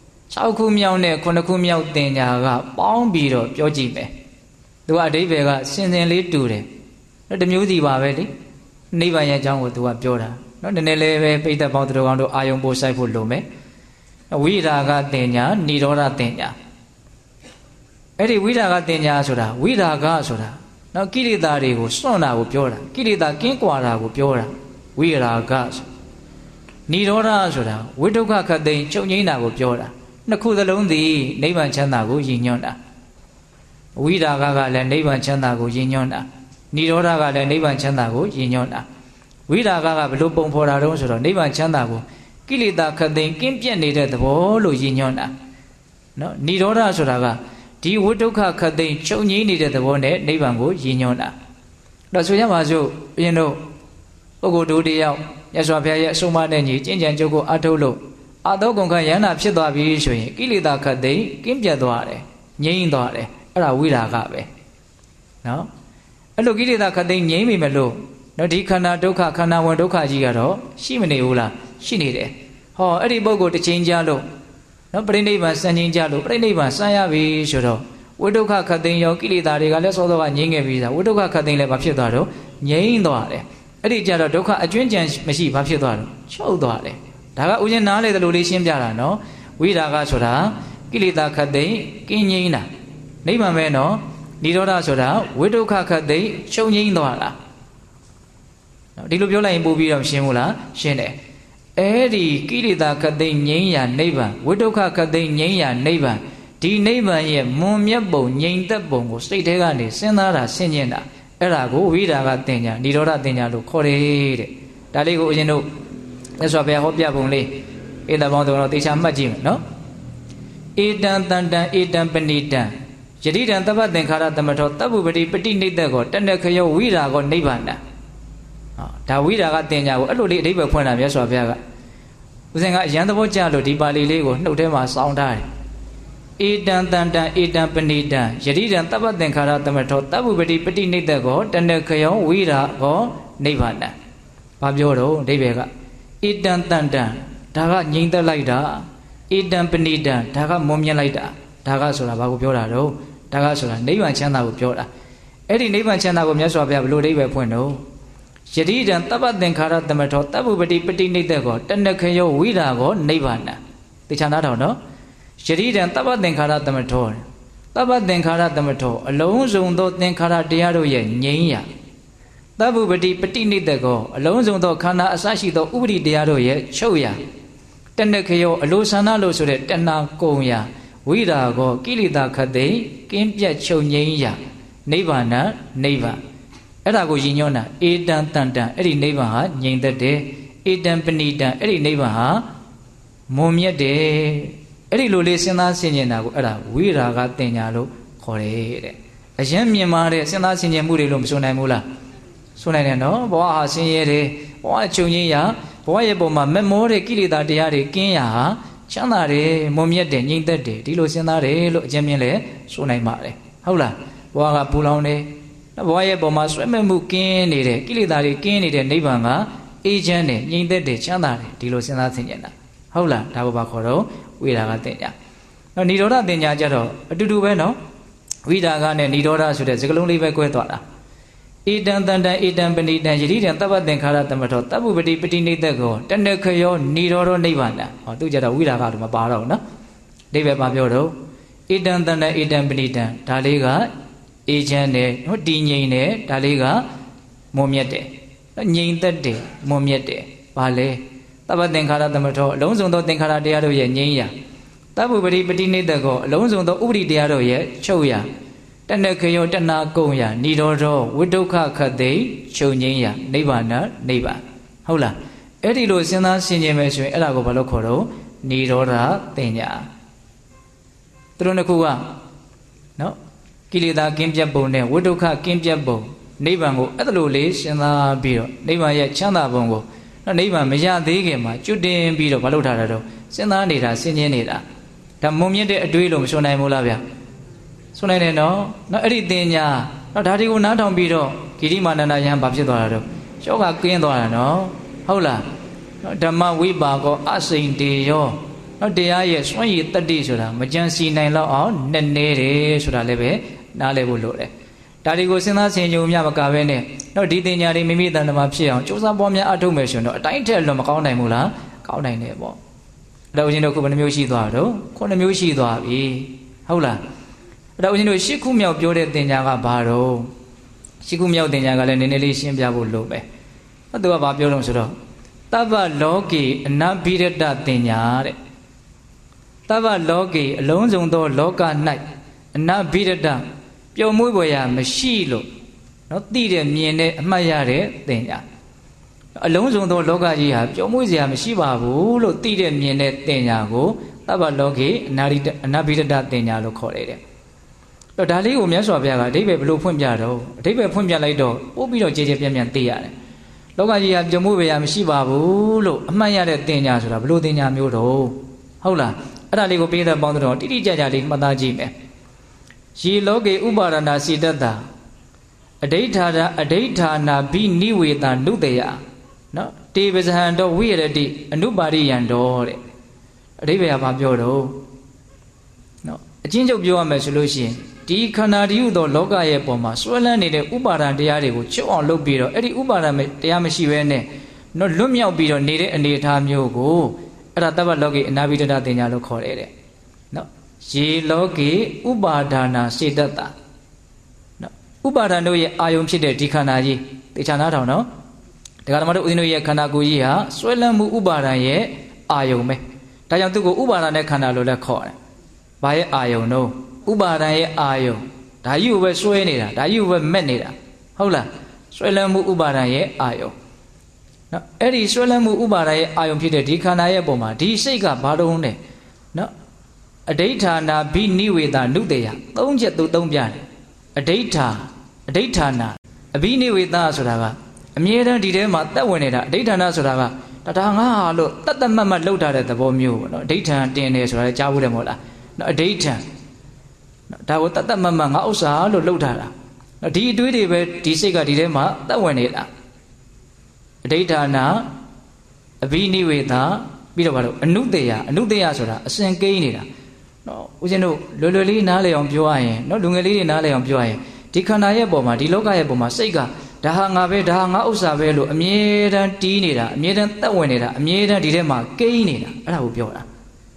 6ခုမြောက်နဲ့9ခုမြောက်တင်ညာကပေါင်းပြီးတော့ပြောကြည့်မယ်သူကအဓိပ္ပာယ်ကစင်စင်လေးတူတယ်တမျိုးစီပါပဲလေနိဗ္ဗာန်ရဲ့အကြောင်းကိုသူကပြောတာနော်နည်းနည်းလေးပဲပိဋကပေါင်းသူတော်ကောင်းတို့အာယုံပို့ဆိုင်ဖို့လိုမယ်ဝိရာဂတင်ညာនិရောဓတင်ညာအဲ့ဒီဝိရာဂတင်ညာဆိုတာဝိရာဂဆိုတာနော်ကိလေသာတွေကိုစွန့်တာကိုပြောတာကိလေသာကင်းကွာတာကိုပြောတာဝိရာဂនិရောဓဆိုတာဝိဒုက္ခခတ်သိမ်းချုပ်ငြိမ်းတာကိုပြောတာနှစ်ခုသလုံးသည်နိဗ္ဗာန်ချမ်းသာကိုရည်ညွှန်းတာဝိရာဂကလည်းနိဗ္ဗာန်ချမ်းသာကိုရည်ညွှန်းတာនិရောဓကလည်းနိဗ္ဗာန်ချမ်းသာကိုရည်ညွှန်းတာဝိရာဂကဘလို့ပုံဖော်တာတုံးဆိုတော့နိဗ္ဗာန်ချမ်းသာကိုကိလေသာခတ်သိမ်းကင်းပြတ်နေတဲ့သဘောလို့ရည်ညွှန်းတာနော်និရောဓဆိုတာကဒီဝိဒုက္ခခတ်သိမ်းချုပ်ငြိမ်းနေတဲ့သဘောနဲ့နိဗ္ဗာန်ကိုရည်ညွှန်းတာတော့ဆိုရပါစို့ဘုရင်တို့ပုဂ္ဂိုလ်တို့တယောက်မြတ်စွာဘုရားရဲ့အဆုံးအမနဲ့ညီကျင့်ကြံကြိုးကိုအထုတ်လို့အာသောကုန်ခယန္တာဖြစ်သွားပြီဆိုရင်ကိလေသာခတ်သိမ်းကင်းပြတ်သွားတယ်ငြိမ်းသွားတယ်အဲ့ဒါဝိရာဂပဲနော်အဲ့လိုကိလေသာခတ်သိမ်းငြိမ်းပြီမလို့နော်ဒီခန္ဓာဒုက္ခခန္ဓာဝင်ဒုက္ခကြီးကတော့ရှိမနေဘူးလားရှိနေတယ်ဟောအဲ့ဒီပုဂ္ဂိုလ်တစ်ချိန်ကြာလို့နော်ပြိဋိဘံစံချင်းကြလို့ပြိဋိဘံစံရပြီဆိုတော့ဝိဒုက္ခခတ်သိမ်းရောကိလေသာတွေကလည်းစောစောကငြိမ်းခဲ့ပြီသားဝိဒုက္ခခတ်သိမ်းလည်းဘာဖြစ်သွားတော့ငြိမ်းသွားတယ်အဲ့ဒီကြတော့ဒုက္ခအကျွင်းကြံမရှိဘာဖြစ်သွားတော့ချုပ်သွားတယ်ဒါကဥစဉ်နားလေသလိုလေးရှင်းပြတာနော်ဝိရာဂဆိုတာကိလေသာခတ်သိမ်းကင်းငြိမ်းတာနိဗ္ဗာန်ပဲနော်និရောဓဆိုတာဝိဒုက္ခခတ်သိမ်းချုပ်ငြိမ်းသွားတာနော်ဒီလိုပြောလိုက်ရင်ပို့ပြီးတော့ရှင်းဘူးလားရှင်းတယ်အဲ့ဒီကိလေသာခတ်သိမ်းငြိမ်းရာနိဗ္ဗာန်ဝိဒုက္ခခတ်သိမ်းငြိမ်းရာနိဗ္ဗာန်ဒီနိဗ္ဗာန်ရဲ့မွန်မြတ်ပုံငြိမ်သက်ပုံကိုစိတ်ထဲကနေစဉ်းစားတာဆင်ခြင်တာအဲ့ဒါကိုဝိရာဂတင်ညာនិရောဓတင်ညာလို့ခေါ်တယ်တဲ့ဒါလေးကိုဦးဇင်းတို့မြတ်စွာဘုရားဟောပြပုံလေးဧတပေါင်းတော်တေချာမှတ်ကြည့်မယ်နော်ဧတံတန်တံဧတံပဏိတံယတိတံသဗ္ဗသင်္ခါရသမထောတပ္ပုပတိပฏิနိဒတ်ကိုတဏ္ဍခယောဝိရာဂောနိဗ္ဗာန်ဒါဝိရာဂတင်ညာကိုအဲ့လိုလေးအဓိပ္ပာယ်ဖွင့်တာမြတ်စွာဘုရားကဦးဇင်းကအရန်သဘောကျလို့ဒီပါဠိလေးကိုနှုတ်ထဲမှာစောင်းထားတယ်ဧတံတန်တံဧတံပဏိတံယတိတံသဗ္ဗသင်္ခါရသမထောတပ္ပုပတိပฏิနိဒတ်ကိုတဏ္ဍခယောဝိရာဂောနိဗ္ဗာန်ဘာပြောတော့အဓိပ္ပာယ်ကဧတံတန်တံဒါကငြိမ့်သက်လိုက်တာဧတံပဏိတံဒါကမွန်မြတ်လိုက်တာဒါကဆိုတာဘာကိုပြောတာတော့ဒါကဆိုတာနိဗ္ဗာန်ချမ်းသာကိုပြောတာအဲ့ဒီနိဗ္ဗာန်ချမ်းသာကိုမြတ်စွာဘုရားဘယ်လိုအဓိပ္ပာယ်ဖွင့်တော့ယတိတံသဗ္ဗသင်္ခါရသမထောတပ္ပုပတိပฏิနိဒတ်ကိုတဏ္ဍခယောဝိရာဂောနိဗ္ဗာန်တေချာနာထောင်နော်ယတိတံသဗ္ဗသင်္ခါရသမထောသဗ္ဗသင်္ခါရသမထောအလုံးစုံသောသင်္ခါရတရားတို့ရဲ့ငြိမ်းရာတပ္ပုပတိပฏิနိဒတ်ကိုအလုံးစုံသောခန္ဓာအစရှိသောဥပတိတရားတို့ရဲ့ချုပ်ရာတဏ္ဍခယောအလိုဆန္ဒလို့ဆိုတဲ့တဏှာကုံရာဝိရာဂောကိလေသာခတ်သိမ်းကင်းပြတ်ချုပ်ငြိမ်းရာနိဗ္ဗာန်နိဗ္ဗာန်အဲ့ဒါကိုရည်ညွှန်းတာဧတံတန်တံအဲ့ဒီနိဗ္ဗာန်ဟာငြိမ်သက်တယ်ဧတံပဏိတံအဲ့ဒီနိဗ္ဗာန်ဟာမွန်မြတ်တယ်အဲ့ဒီလိုလေးစဉ်းစားဆင်ခြင်တာကိုအဲ့ဒါဝိရာဂတင်ညာလို့ခေါ်တယ်တဲ့အရင်မြင်မာတဲ့စဉ်းစားဆင်ခြင်မှုတွေလို့မဆိုနိုင်ဘူးလားဆိုနိုင်တယ်နော်ဘဝဟာဆင်းရဲတယ်ဘဝချုပ်ငြိမ်းရာဘဝရဲ့ပုံမှာမမောတဲ့ကိလေသာတရားတွေကင်းရာဟာချမ်းသာတယ်မွန်မြတ်တယ်ငြိမ်သက်တယ်ဒီလိုစဉ်းစားတယ်လို့အရင်မြင်လဲဆိုနိုင်ပါတယ်ဟုတ်လားဘဝကပူလောင်တယ်ဘဝရဲ့ပုံမှာဆွဲမဲ့မှုကင်းနေတဲ့ကိလေသာတွေကင်းနေတဲ့နိဗ္ဗာန်ကအေးချမ်းတယ်ငြိမ်သက်တယ်ချမ်းသာတယ်ဒီလိုစဉ်းစားဆင်ခြင်တာဟုတ်လားဒါကိုဘာခေါ်တော့ဝိရာဂတင်ညာနော်និရောဓတင်ညာကြတော့အတူတူပဲနော်ဝိရာဂနဲ့និရောဓဆိုတဲ့စကားလုံးလေးပဲကွဲသွားတာဧတံတန်တံဧတံပဏိတံယတိတံသဗ္ဗသင်္ခါရသမထောတပ္ပုပတိပฏิနိဒတ်ကိုတဏ္ဍခယောនិရောဓနိဗ္ဗာန်ဟောသူကြတော့ဝိရာဂလို့မပါတော့ဘူးနော်အဓိပ္ပာယ်ဘာပြောတော့ဧတံတန်တံဧတံပဏိတံဒါလေးကအေးချမ်းတယ်နော်တည်ငြိမ်တယ်ဒါလေးကမွန်မြတ်တယ်ငြိမ်သက်တယ်မွန်မြတ်တယ်ဘာလဲသဗ္ဗသင်္ခါရသမထောအလုံးစုံသောသင်္ခါရတရားတို့ရဲ့ငြိမ်းရာတပ္ပုပတိပฏิနိဒတ်ကိုအလုံးစုံသောဥပတိတရားတို့ရဲ့ချုပ်ရာတဏ္ဍခယောတဏှာကုံရာនិရောဓဝိဒုက္ခခတ်သိချုပ်ငြိမ်းရာနိဗ္ဗာန်နိဗ္ဗာန်ဟုတ်လားအဲ့ဒီလိုစဉ်းစားဆင်ခြင်မယ်ဆိုရင်အဲ့ဒါကိုဘာလို့ခေါ်တော့និရောဓတင်ညာသူတို့နှစ်ခုကနော်ကိလေသာကင်းပြတ်ပုံနဲ့ဝိဒုက္ခကင်းပြတ်ပုံနိဗ္ဗာန်ကိုအဲ့လိုလေးစဉ်းစားပြီးတော့နိဗ္ဗာန်ရဲ့ချမ်းသာပုံကိုနော်နိဗ္ဗာန်မရသေးခင်မှာကျွတ်တင်ပြီးတော့ဘာလို့ထားတာတော့စဉ်းစားနေတာဆင်ခြင်နေတာဒါမုံမြင့်တဲ့အတွေးလို့မဆိုနိုင်ဘူးလားဗျာဆိုနိုင်တယ်နော်အဲ့ဒီတင်ညာနော်ဒါတွေကိုနားထောင်ပြီးတော့ဂိရိမာနန္ဒယဟန်ဘာဖြစ်သွားတာတော့ယောဂကင်းသွားတာနော်ဟုတ်လားနော်ဓမ္မဝိပါကောအစိန်တေယောနော်တရားရဲ့စွန့်ရည်တတ္တိဆိုတာမကြံစီနိုင်တော့အောင်နဲ့နေတယ်ဆိုတာလည်းပဲနားလည်ဖို့လိုတယ်ဒါတွေကိုစဉ်းစားဆင်ခြင်မြမကပဲနဲ့နော်ဒီတင်ညာတွေမိမိတဏ္ဍမှာဖြစ်အောင်စူးစမ်းပွားများအထုတ်မယ်ဆိုရင်တော့အတိုင်းထက်လွန်မကောင်းနိုင်ဘူးလားကောင်းနိုင်တယ်ပေါ့အဲ့တော့ဦးဇင်းတို့ခုဘယ်နှမျိုးရှိသွားတော့9မျိုးရှိသွားပြီဟုတ်လားအဲ့တော့ဦးဇင်းတို့10ခုမြောက်ပြောတဲ့တင်ညာကဘာတော့10ခုမြောက်တင်ညာကလည်းနည်းနည်းလေးရှင်းပြဖို့လိုပဲသူကဘာပြောလို့ဆိုတော့တဗ္ဗလောကေအနဘိရတတင်ညာတဲ့တဗ္ဗလောကေအလုံးစုံသောလောက၌အနဘိရတပျော်မွေ့ဖွယ်ရာမရှိလို့နော်သိတယ်မြင်တယ်အမှတ်ရတဲ့တင်ညာအလုံးစုံသောလောကကြီးဟာပျော်မွေ့စရာမရှိပါဘူးလို့သိတဲ့မြင်တဲ့တင်ညာကိုတဗ္ဗလောကေအနဘိရတတင်ညာလို့ခေါ်တယ်တဲ့ဒါလေးကိုမြတ်စွာဘုရားကအဓိပ္ပာယ်ဘယ်လိုဖွင့်ပြတော့အဓိပ္ပာယ်ဖွင့်ပြလိုက်တော့ပို့ပြီးတော့ကြည်ကြည်ပြန့်ပြန့်သိရတယ်လောကကြီးကကြုံမှုပဲရမရှိပါဘူးလို့အမှတ်ရတဲ့တင်ညာဆိုတာဘလို့တင်ညာမျိုးတော့ဟုတ်လားအဲ့ဒါလေးကိုပေးတဲ့ပေါင်းတော့တိတိကျကျလေးမှတ်သားကြည့်မယ်ရေလောကေဥပါဒနာစေတ္တအဋိဌာနာဘိနိဝေတနုတယနော်တေပဇဟံတော်ဝိရတိအနုပါရိယံတော်တဲ့အဓိပ္ပာယ်ကဘာပြောတော့နော်အချင်းချုပ်ပြောရမယ်ဆိုလို့ရှိရင်ဒီခန္ဓာတည်းဟူသောလောကရဲ့ပုံမှာဆွဲလန်းနေတဲ့ဥပါဒံတရားတွေကိုချုပ်အောင်လုပ်ပြီးတော့အဲ့ဒီဥပါဒံတရားမရှိဘဲနဲ့နော်လွတ်မြောက်ပြီးတော့နေတဲ့အနေအထားမျိုးကိုအဲ့ဒါတပ္ပလောကေအနာဘိတတတင်ညာလို့ခေါ်တယ်တဲ့နော်ရေလောကေဥပါဒနာစေတ္တနော်ဥပါဒံတို့ရဲ့အာယုံဖြစ်တဲ့ဒီခန္ဓာကြီးတေချာနာထောင်နော်တရားဓမ္မတို့ဦးဇင်းတို့ရဲ့ခန္ဓာကိုယ်ကြီးဟာဆွဲလန်းမှုဥပါဒံရဲ့အာယုံပဲဒါကြောင့်သူ့ကိုဥပါဒံနဲ့ခန္ဓာလို့လည်းခေါ်တယ်ဘာရဲ့အာယုံတော့ဥပါဒံရဲ့အာယုံဒါကြီးကိုပဲဆွဲနေတာဒါကြီးကိုပဲမက်နေတာဟုတ်လားဆွဲလန်းမှုဥပါဒံရဲ့အာယုံနော်အဲ့ဒီဆွဲလန်းမှုဥပါဒံရဲ့အာယုံဖြစ်တဲ့ဒီခန္ဓာရဲ့ပုံမှာဒီစိတ်ကဘာတုံးလဲနော်အဋိဌာနာဘိနိဝေတနုတယသုံးချက်သူသုံးပြတယ်အဋိဌာနာအဘိနိဝေတဆိုတာကအမြဲတမ်းဒီထဲမှာတက်ဝင်နေတာအဋိဌာနာဆိုတာကဒါငါဟာလို့တတ်တတ်မှတ်မှတ်လောက်ထားတဲ့သဘောမျိုးပေါ့နော်အဋိဌာန်တင်တယ်ဆိုတာလည်းကြားဘူးတယ်မဟုတ်လားနော်အဋိဌာန်ဒါကိုတတ်တတ်မှတ်မှတ်ငါဥစ္စာလို့လောက်ထားတာဒီအတွေးတွေပဲဒီစိတ်ကဒီထဲမှာတက်ဝင်နေတာအဋိဌာနာအဘိနိဝေတပြီးတော့ဘာလို့အနုတယဆိုတာအစဉ်ကိန်းနေတာနော်ဦးဇင်းတို့လွယ်လွယ်လေးနားလည်အောင်ပြောရရင်နော်လူငယ်လေးတွေနားလည်အောင်ပြောရရင်ဒီခန္ဓာရဲ့ပုံမှာဒီလောကရဲ့ပုံမှာစိတ်ကဒါဟာငါပဲဒါဟာငါဥစ္စာပဲလို့အမြဲတမ်းတီးနေတာအမြဲတမ်းသက်ဝင်နေတာအမြဲတမ်းဒီထဲမှာကိန်းနေတာအဲ့ဒါကိုပြောတာ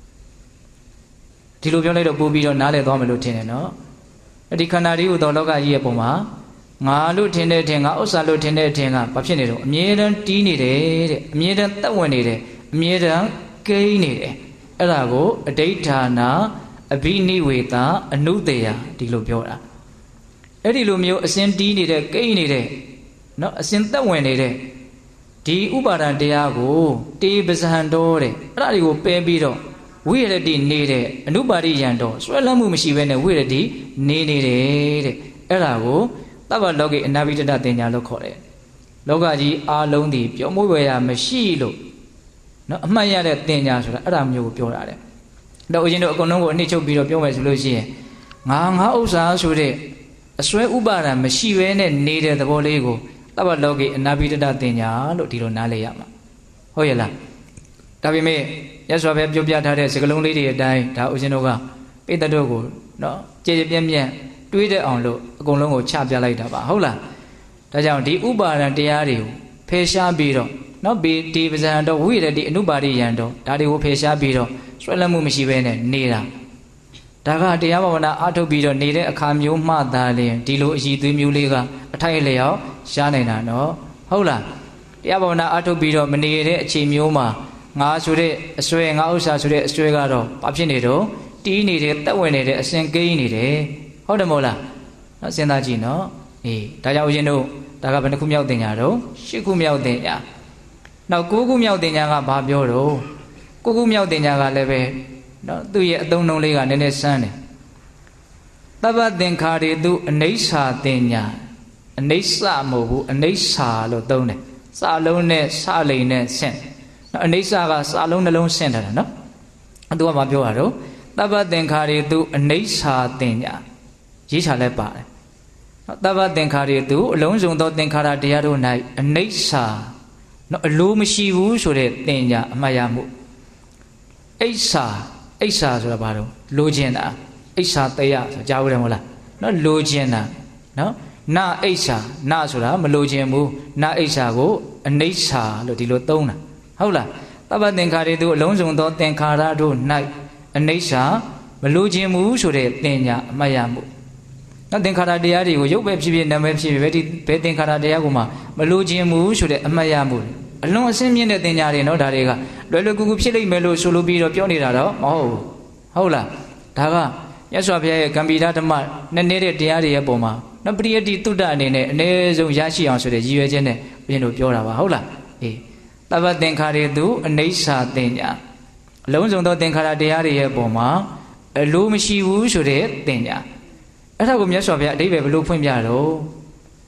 ဒီလိုပြောလိုက်တော့ပို့ပြီးတော့နားလည်သွားမယ်လို့ထင်တယ်နော်ဒီခန္ဓာလေးဟူသောလောကကြီးရဲ့ပုံမှာငါလို့ထင်တဲ့အထင်ငါဥစ္စာလို့ထင်တဲ့အထင်ကဘာဖြစ်နေတော့အမြဲတမ်းတီးနေတယ်တဲ့အမြဲတမ်းသက်ဝင်နေတယ်အမြဲတမ်းကိန်းနေတယ်အဲ့ဒါကိုအဋိဌာနာအဘိနိဝေတအနုတယဒီလိုပြောတာအဲ့ဒီလိုမျိုးအစဉ်တီးနေတဲ့ကိန်းနေတဲ့နော်အစဉ်သက်ဝင်နေတဲ့ဒီဥပါဒံတရားကိုတေပဇဟံတော်တဲ့အဲ့ဒါတွေကိုပယ်ပြီးတော့ဝိရတိနေတဲ့အနုပါရိယံတော်ဆွဲလန်းမှုမရှိဘဲနဲ့ဝိရတိနေနေတဲ့အဲ့ဒါကိုတပ္ပလောကေအနာဘိတတတင်ညာလို့ခေါ်တယ်လောကကြီးအားလုံးဒီပြောမွေးဝယ်ရမရှိလို့နော်အမှတ်ရတဲ့တင်ညာဆိုတာအဲ့ဒါမျိုးကိုပြောတာတဲ့တော့ဦးဇင်းတို့အကုန်လုံးကိုအနှစ်ချုပ်ပြီးတော့ပြောမယ်ဆိုလို့ရှိရင်ငါဥစ္စာဆိုတဲ့အစွဲဥပါဒံမရှိဘဲနဲ့နေတဲ့သဘောလေးကိုတပ္ပလောကေအနာဘိတတတင်ညာလို့ဒီလိုနားလည်ရမှာဟုတ်ရဲ့လားဒါပေမဲ့ရသော်ပဲပြောပြထားတဲ့စကလုံးလေးတွေအတိုင်းဒါဦးဇင်းတို့ကပိဿတို့ကိုနော်ကြည်ကြည်ပြန့်ပြန့်တွေးတဲ့အောင်လို့အကုန်လုံးကိုချပြလိုက်တာပါဟုတ်လားဒါကြောင့်ဒီဥပါဒံတရားတွေကိုဖယ်ရှားပြီးတော့နော်ဒီပဇံတော်ဝိရတိအနုပါရိယံတော်ဒါတွေကိုဖယ်ရှားပြီးတော့ဆွဲလန်းမှုမရှိဘဲနဲ့နေတာဒါကတရားဘာဝနာအားထုတ်ပြီးတော့နေတဲ့အခါမျိုးမှသာလျှင်ဒီလိုအည်သွေးမျိုးလေးကအထိုက်အလျောက်ရှားနိုင်တာနော်ဟုတ်လားတရားဘာဝနာအားထုတ်ပြီးတော့မနေတဲ့အချိန်မျိုးမှာငါဆိုတဲ့အစွဲငါဥစ္စာဆိုတဲ့အစွဲကတော့ဘာဖြစ်နေတော့တီးနေတယ်တက်ဝင်နေတယ်အစဉ်ကိန်းနေတယ်ဟုတ်တယ်မဟုတ်လားနော်စဉ်းစားကြည့်နော်အေးဒါကြောင့်ဦးဇင်းတို့ဒါကဘယ်နှခုမြောက်တင်ညာတော့၈ခုမြောက်တင်ညာနောက်9ခုမြောက်တင်ညာကဘာပြောတော့9ခုမြောက်တင်ညာကလည်းပဲနော်သူ့ရဲ့အသုံးနှုန်းလေးကနည်းနည်းဆန်းတယ်တပ္ပသင်္ခါရေသူအနိစ္စတင်ညာအနိစ္စမဟုတ်ဘူးအနိစ္စလို့သုံးတယ်စာလုံးနဲ့စလိန်နဲ့ဆင့်နော်အနိစ္စကစာလုံးနှလုံးဆင့်ထားတာနော်သူကဘာပြောတာတော့တပ္ပသင်္ခါရေသူအနိစ္စတင်ညာရေးချလဲပါတယ်နော်တပ္ပသင်္ခါရေသူအလုံးစုံသောသင်္ခါရတရားတို့၌အနိစ္စနော်အလိုမရှိဘူးဆိုတဲ့တင်ညာအမှတ်ရမှုအိဋ္ဌာဆိုတာဘာလို့လိုချင်တာအိဋ္ဌာတယဆိုကြားဘူးတယ်မဟုတ်လားနော်လိုချင်တာနော်နာအိဋ္ဌာနာဆိုတာမလိုချင်ဘူးနာအိဋ္ဌာကိုအနိစ္စလို့ဒီလိုသုံးတာဟုတ်လားတပ္ပသင်္ခါရေသူအလုံးစုံသောသင်္ခါရတို့၌အနိစ္စမလိုချင်ဘူးဆိုတဲ့တင်ညာအမှတ်ရမှုနော်သင်္ခါရတရားတွေကိုရုပ်ပဲဖြစ်ဖြစ်နာမ်ပဲဖြစ်ဖြစ်ဘယ်သင်္ခါရတရားကိုမှမလိုချင်ဘူးဆိုတဲ့အမှတ်ရမှုအလွန်အစင်းမြင့်တဲ့တင်ညာတွေနော်ဒါတွေကလွယ်လွယ်ကူကူဖြစ်လိမ့်မယ်လို့ဆိုလိုပြီးတော့ပြောနေတာတော့မဟုတ်ဘူးဟုတ်လားဒါကမြတ်စွာဘုရားရဲ့ကံပိဓဓမ္မနဲ့နေတဲ့တရားတွေရဲ့ပုံမှာနော်ပရိယတ္တိတုဒ္ဒအနေနဲ့အ ਨੇ ဆုံးရရှိအောင်ဆိုတဲ့ရည်ရွယ်ချက်နဲ့ဘုရင်တို့ပြောတာပါဟုတ်လားအေးတပ္ပသင်္ခါရေသူအနိစ္စတင်ညာအလုံးစုံသောသင်္ခါရတရားတွေရဲ့ပုံမှာအလိုမရှိဘူးဆိုတဲ့တင်ညာအဲ့ဒါကိုမြတ်စွာဘုရားအဓိပ္ပာယ်ဘယ်လိုဖွင့်ပြတော့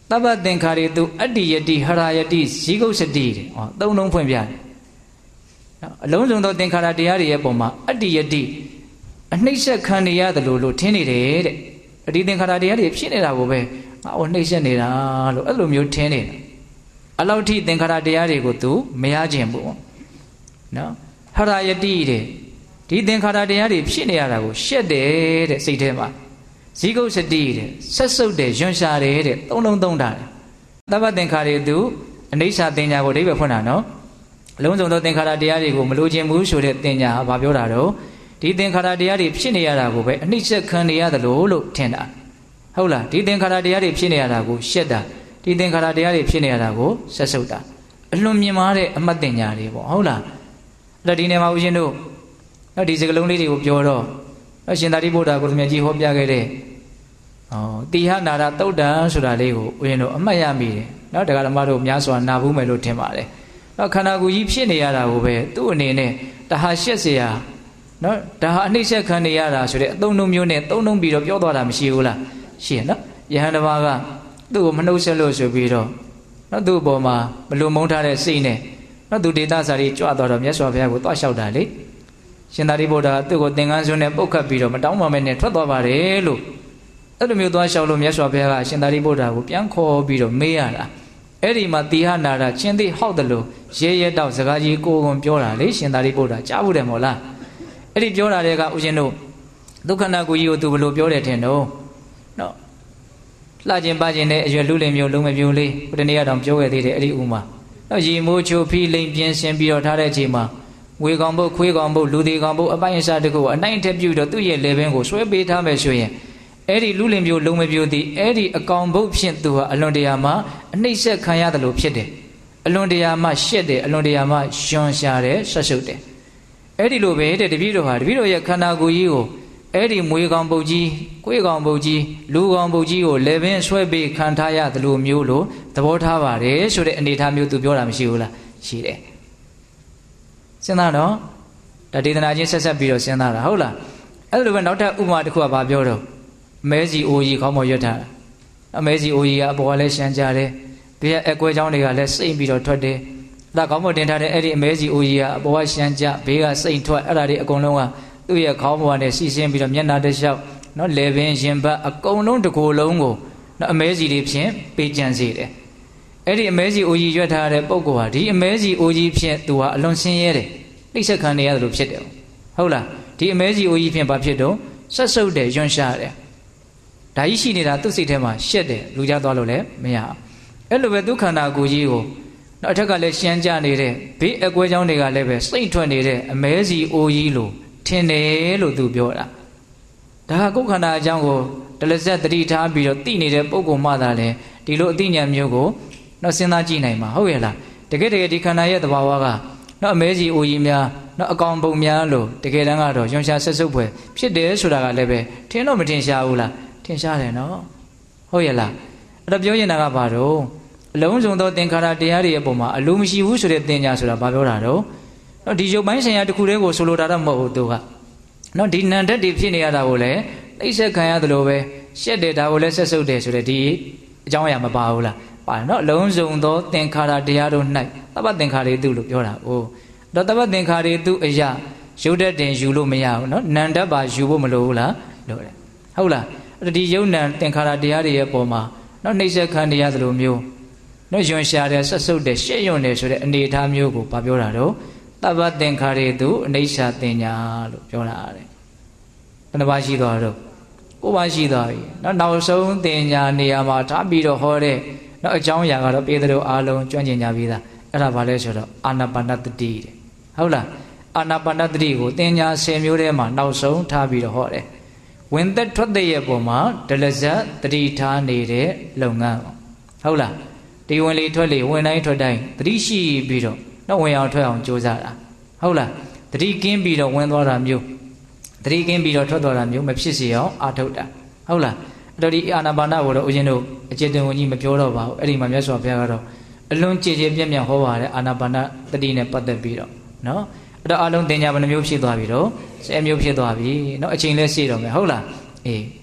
တပ္ပသင်္ခါရေတုအတ္တိယတိဟရာယတိဇီဂုတ်စတိတဲ့ဟောသုံးလုံးဖွင့်ပြတယ်နော်အလုံးစုံသောသင်္ခါရတရားတွေရဲ့ပုံမှာအတ္တိယတိအနှိမ့်ဆက်ခံနေရတယ်လို့ထင်နေတယ်တဲ့ဒီသင်္ခါရတရားတွေဖြစ်နေတာကိုပဲငါ့ကိုနှိမ့်ဆက်နေတာလို့အဲ့လိုမျိုးထင်နေတာအလောက်ထိသင်္ခါရတရားတွေကို तू မရခြင်းဘူးနော်ဟရာယတိတဲ့ဒီသင်္ခါရတရားတွေဖြစ်နေရတာကိုရှက်တယ်တဲ့စိတ်ထဲမှာဇီဂုတ်စတိတဲ့ဆက်စုပ်တယ်ယွန်းရှာတယ်တဲ့သုံးလုံးသုံးတာတပ္ပသင်္ခါရသူအနိစ္စတင်ညာကိုအဓိပ္ပာယ်ဖွင့်တာနော်အလုံးစုံသောသင်္ခါရတရားတွေကိုမလိုချင်ဘူးဆိုတဲ့တင်ညာဟာဘာပြောတာတော့ဒီသင်္ခါရတရားတွေဖြစ်နေရတာကိုပဲအနှိမ့်ဆက်ခံနေရတယ်လို့ထင်တာဟုတ်လားဒီသင်္ခါရတရားတွေဖြစ်နေရတာကိုရှက်တာဒီသင်္ခါရတရားတွေဖြစ်နေရတာကိုဆက်စုပ်တာအလွန်မြင်မာတဲ့အမှတ်တင်ညာတွေပေါ့ဟုတ်လားအဲ့တော့ဒီနေရာမှာဦးဇင်းတို့နော်ဒီစကလုံးလေးတွေကိုပြောတော့ရှင်သာရိပုတ္တရာကိုမြတ်ကြီးဟောပြခဲ့တဲ့တိဟနာရသုတ်တံဆိုတာလေးကိုဦးဇင်းတို့အမှတ်ရမိတယ်နော်တရားဓမ္မတို့များစွာနာဘူးမယ်လို့ထင်ပါတယ်နော်ခန္ဓာကိုယ်ကြီးဖြစ်နေရတာကိုပဲသူ့အနေနဲ့တဟာရှက်เสียနော်ဒါဟာအနှိမ့်ဆက်ခံနေရတာဆိုတဲ့အသုံးနှုန်းမျိုးနဲ့သုံးနှုန်းပြီးတော့ပြောသွားတာမရှိဘူးလားရှိရနော်ယဟန်တစ်ပါးကသူ့ကိုမနှုတ်ဆက်လို့ဆိုပြီးတော့နော်သူ့အပေါ်မှာမလိုမုန်းထားတဲ့စိတ်နဲ့နော်သူဒေသစာကြီးကြွသွားတော့မြတ်စွာဘုရားကိုတွားလျှောက်တာလေရှင်သာရိပုတ္တရာသူ့ကိုသင်္ကန်းစွန်းနဲ့ပုတ်ခတ်ပြီးတော့မတောင်းပါမဲ့နဲ့ထွက်သွားပါတယ်လို့အဲ့လိုမျိုးသွားလျှောက်လို့မြတ်စွာဘုရားကရှင်သာရိပုတ္တရာကိုပြန်ခေါ်ပြီးတော့မေးရတာအဲ့ဒီမှာတိဟနာရချင်းသိဟောက်တယ်လို့ရဲရဲတောက်စကားကြီးကိုယ်ကွန်ပြောတာလေရှင်သာရိပုတ္တရာကြားဘူးတယ်မို့လားအဲ့ဒီပြောတာတွေကဦးဇင်းတို့ဒုက္ခနာကိုကြီးကိုသူဘယ်လိုပြောတယ်ထင်တော့နော်လှခြင်းပါခြင်းနဲ့အရွယ်လူလင်မျိုးလုံးမပြိုးလေးဘုဒ္ဓနေရတောင်ပြောခဲ့သေးတယ်အဲ့ဒီဥမာနော်ရေမိုးချိုဖီးလိမ်ပြင်းရှင်းပြီးတော့ထားတဲ့အချိန်မှာငွေကောင်ဘုတ်ခွေးကောင်ဘုတ်လူသေးကောင်ဘုတ်အပိုင်းအစားတကူအနိုင်ထက်ပြုတော့သူ့ရဲ့လေပင်ကိုဆွဲပေးထားမယ်ဆိုရင်အဲ့ဒီလူလင်မျိုးလုံးမပြိုးသည်အဲ့ဒီအကောင်ဘုတ်ဖြင့်သူဟာအလွန်တရာမှအနှိမ့်ဆက်ခံရတယ်လို့ဖြစ်တယ်အလွန်တရာမှရှက်တယ်အလွန်တရာမှယွန်းရှာတယ်ဆက်ရှုပ်တယ်အဲ့ဒီလိုပဲတဲ့တပည့်တော်ဟာတပည့်တော်ရဲ့ခန္ဓာကိုယ်ကြီးကိုအဲ့ဒီမွေကောင်ပုတ်ကြီးကိုယ်ကောင်ပုတ်ကြီးလူကောင်ပုတ်ကြီးကိုလေပင်ဆွဲပေးခံထားရတယ်လို့မျိုးလို့သဘောထားပါတယ်ဆိုတဲ့အနေအထားမျိုးသူပြောတာမရှိဘူးလားရှိတယ်စဉ်းစားတော့ဒါဒေသနာချင်းဆက်ဆက်ပြီးတော့စဉ်းစားတာဟုတ်လားအဲ့လိုပဲနောက်ထပ်ဥပမာတစ်ခုကဘာပြောတော့အမဲစီအိုကြီးခေါင်းပေါ်ရွတ်ထားတာအမဲစီအိုကြီးကအပေါ်ကလည်းရှမ်းကြတယ်ဘေးကအကွဲချောင်းတွေကလည်းစိမ့်ပြီးတော့ထွက်တယ်ဒါခေါင်းပေါ်တင်ထားတဲ့အဲ့ဒီအမဲစီအိုကြီးကအပေါ်ကရှမ်းကြဘေးကစိမ့်ထွက်အဲ့ဒါတွေအကုန်လုံးကသူ့ရဲ့ခေါင်းပေါ်ကနေစီးဆင်းပြီးတော့မျက်နှာတစ်လျှောက်နော်လေပင်ရင်ဘတ်အကုန်လုံးတစ်ကိုယ်လုံးကိုနော်အမဲစီတွေဖြင့်ပေးကြံစေတယ်အဲ့ဒီအမဲစီအိုကြီးရွက်ထားတဲ့ပုဂ္ဂိုလ်ဟာဒီအမဲစီအိုကြီးဖြင့်သူဟာအလွန်ဆင်းရဲတယ်နှိမ့်ဆက်ခံနေရတယ်လို့ဖြစ်တယ်ဟုတ်လားဒီအမဲစီအိုကြီးဖြင့်ဘာဖြစ်တော့ဆက်စုပ်တယ်ယွန်းရှာတယ်ဒါကြီးရှိနေတာသူ့စိတ်ထဲမှာရှက်တယ်လူကြသွားလို့လည်းမရအောင်အဲ့လိုပဲဒုက္ခန္တာကိုကြီးကိုနောက်အထက်ကလည်းရှမ်းကြနေတဲ့ဘေးအကွဲချောင်းတွေကလည်းပဲစိတ်ထွက်နေတဲ့အမဲစီအိုကြီးလို့ထင်တယ်လို့သူပြောတာဒါကကိုယ်ခန္ဓာအကြောင်းကိုတလဇက်တတိထားပြီးတော့သိနေတဲ့ပုဂ္ဂိုလ်မှသာလဲဒီလိုအသိဉာဏ်မျိုးကိုတော့စဉ်းစားကြည့်နိုင်မှာဟုတ်ရဲ့လားတကယ်ဒီခန္ဓာရဲ့သဘာဝကနော်အမဲစီအိုကြီးများနော်အကောင်ပုံများလို့တကယ်တမ်းကတော့ယွန်ရှာဆက်စုပ်ဖွယ်ဖြစ်တယ်ဆိုတာကလည်းပဲထင်တော့မထင်ရှားဘူးလားထင်ရှားတယ်နော်ဟုတ်ရဲ့လားအဲ့တော့ပြောရင်ကဘာတော့အလုံးစုံသောသင်္ခါရတရားတွေအပေါ်မှာအလိုမရှိဘူးဆိုတဲ့သင်ညာဆိုတာဘာပြောတာတော့နော်ဒီရုပ်ပိုင်းဆိုင်ရာတစ်ခုတည်းကိုဆိုလိုတာတော့မဟုတ်ဘူးသူကနော်ဒီနံဓာတ်တွေဖြစ်နေရတာကိုလည်းနှိမ့်ဆက်ခံရတယ်လို့ပဲရှက်တယ်ဒါကိုလည်းဆက်စုပ်တယ်ဆိုတဲ့ဒီအကြောင်းအရာမပါဘူးလားပါတယ်နော်အလုံးစုံသောသင်္ခါရတရားတို့၌သဗ္ဗသင်္ခါရေတုလို့ပြောတာ။ဟုတ်။တော့သဗ္ဗသင်္ခါရေတုအရာရုပ်တတ်တင်ယူလို့မရဘူးနော်။နံတတ်ပါယူဖို့မလိုဘူးလားလို့တယ်။ဟုတ်လား။အဲ့ဒီယုံနံသင်္ခါရတရားတွေရဲ့ပုံမှာနော်နှိမ့်ဆက်ခံရသလိုမျိုးနော်ယွန်ရှာတယ်ဆက်စုပ်တယ်ရှက်ယွန်တယ်ဆိုတဲ့အနေအထားမျိုးကိုပြောတာတော့သဗ္ဗသင်္ခါရေတုအနိစ္စတင်ညာလို့ပြောတာတဲ့။ဘယ်နှပါရှိသွားတော့ကိုးပါရှိသွားပြီ။နောက်ဆုံးတင်ညာနေရာမှာထားပြီးတော့ဟောတဲ့နောက်အကြောင်းအရာကတော့ပေသတို့အားလုံးကျွမ်းကျင်ကြပြီသားအဲ့ဒါဘာလဲဆိုတော့အာနာပါနတတိတဲ့ဟုတ်လားအာနာပါနတတိကိုတင်ညာ10မျိုးထဲမှာနောက်ဆုံးထားပြီးတော့ဟောတယ်ဝင်သက်ထွက်သက်ရဲ့ပုံမှာဒလဇတ်တတိထားနေတဲ့လုပ်ငန်းဟုတ်လားဒီဝင်လေထွက်လေဝင်တိုင်းထွက်တိုင်းတတိရှိပြီးတော့နောက်ဝင်အောင်ထွက်အောင်ကြိုးစားတာဟုတ်လားတတိကင်းပြီးတော့ဝင်သွားတာမျိုးတတိကင်းပြီးတော့ထွက်သွားတာမျိုးမဖြစ်စေအောင်အာထုတ်တာဟုတ်လားအဲ့တော့ဒီအာနာပါနကိုတော့ဦးဇင်းတို့အကျေတင်ဝင်ကြီးမပြောတော့ပါဘူးအဲ့ဒီမှာမြတ်စွာဘုရားကတော့အလွန်ကြည်ကြည်ပြည့်ပြည့်ဟောပါတယ်အာနာပါနတတိနဲ့ပတ်သက်ပြီးတော့နော်အဲ့တော့အလုံးတင်ညာဘယ်နှမျိုးဖြစ်သွားပြီတော့10မျိုးဖြစ်သွားပြီနော်အချိန်လဲရှည်တော့မယ်ဟုတ်လားအေး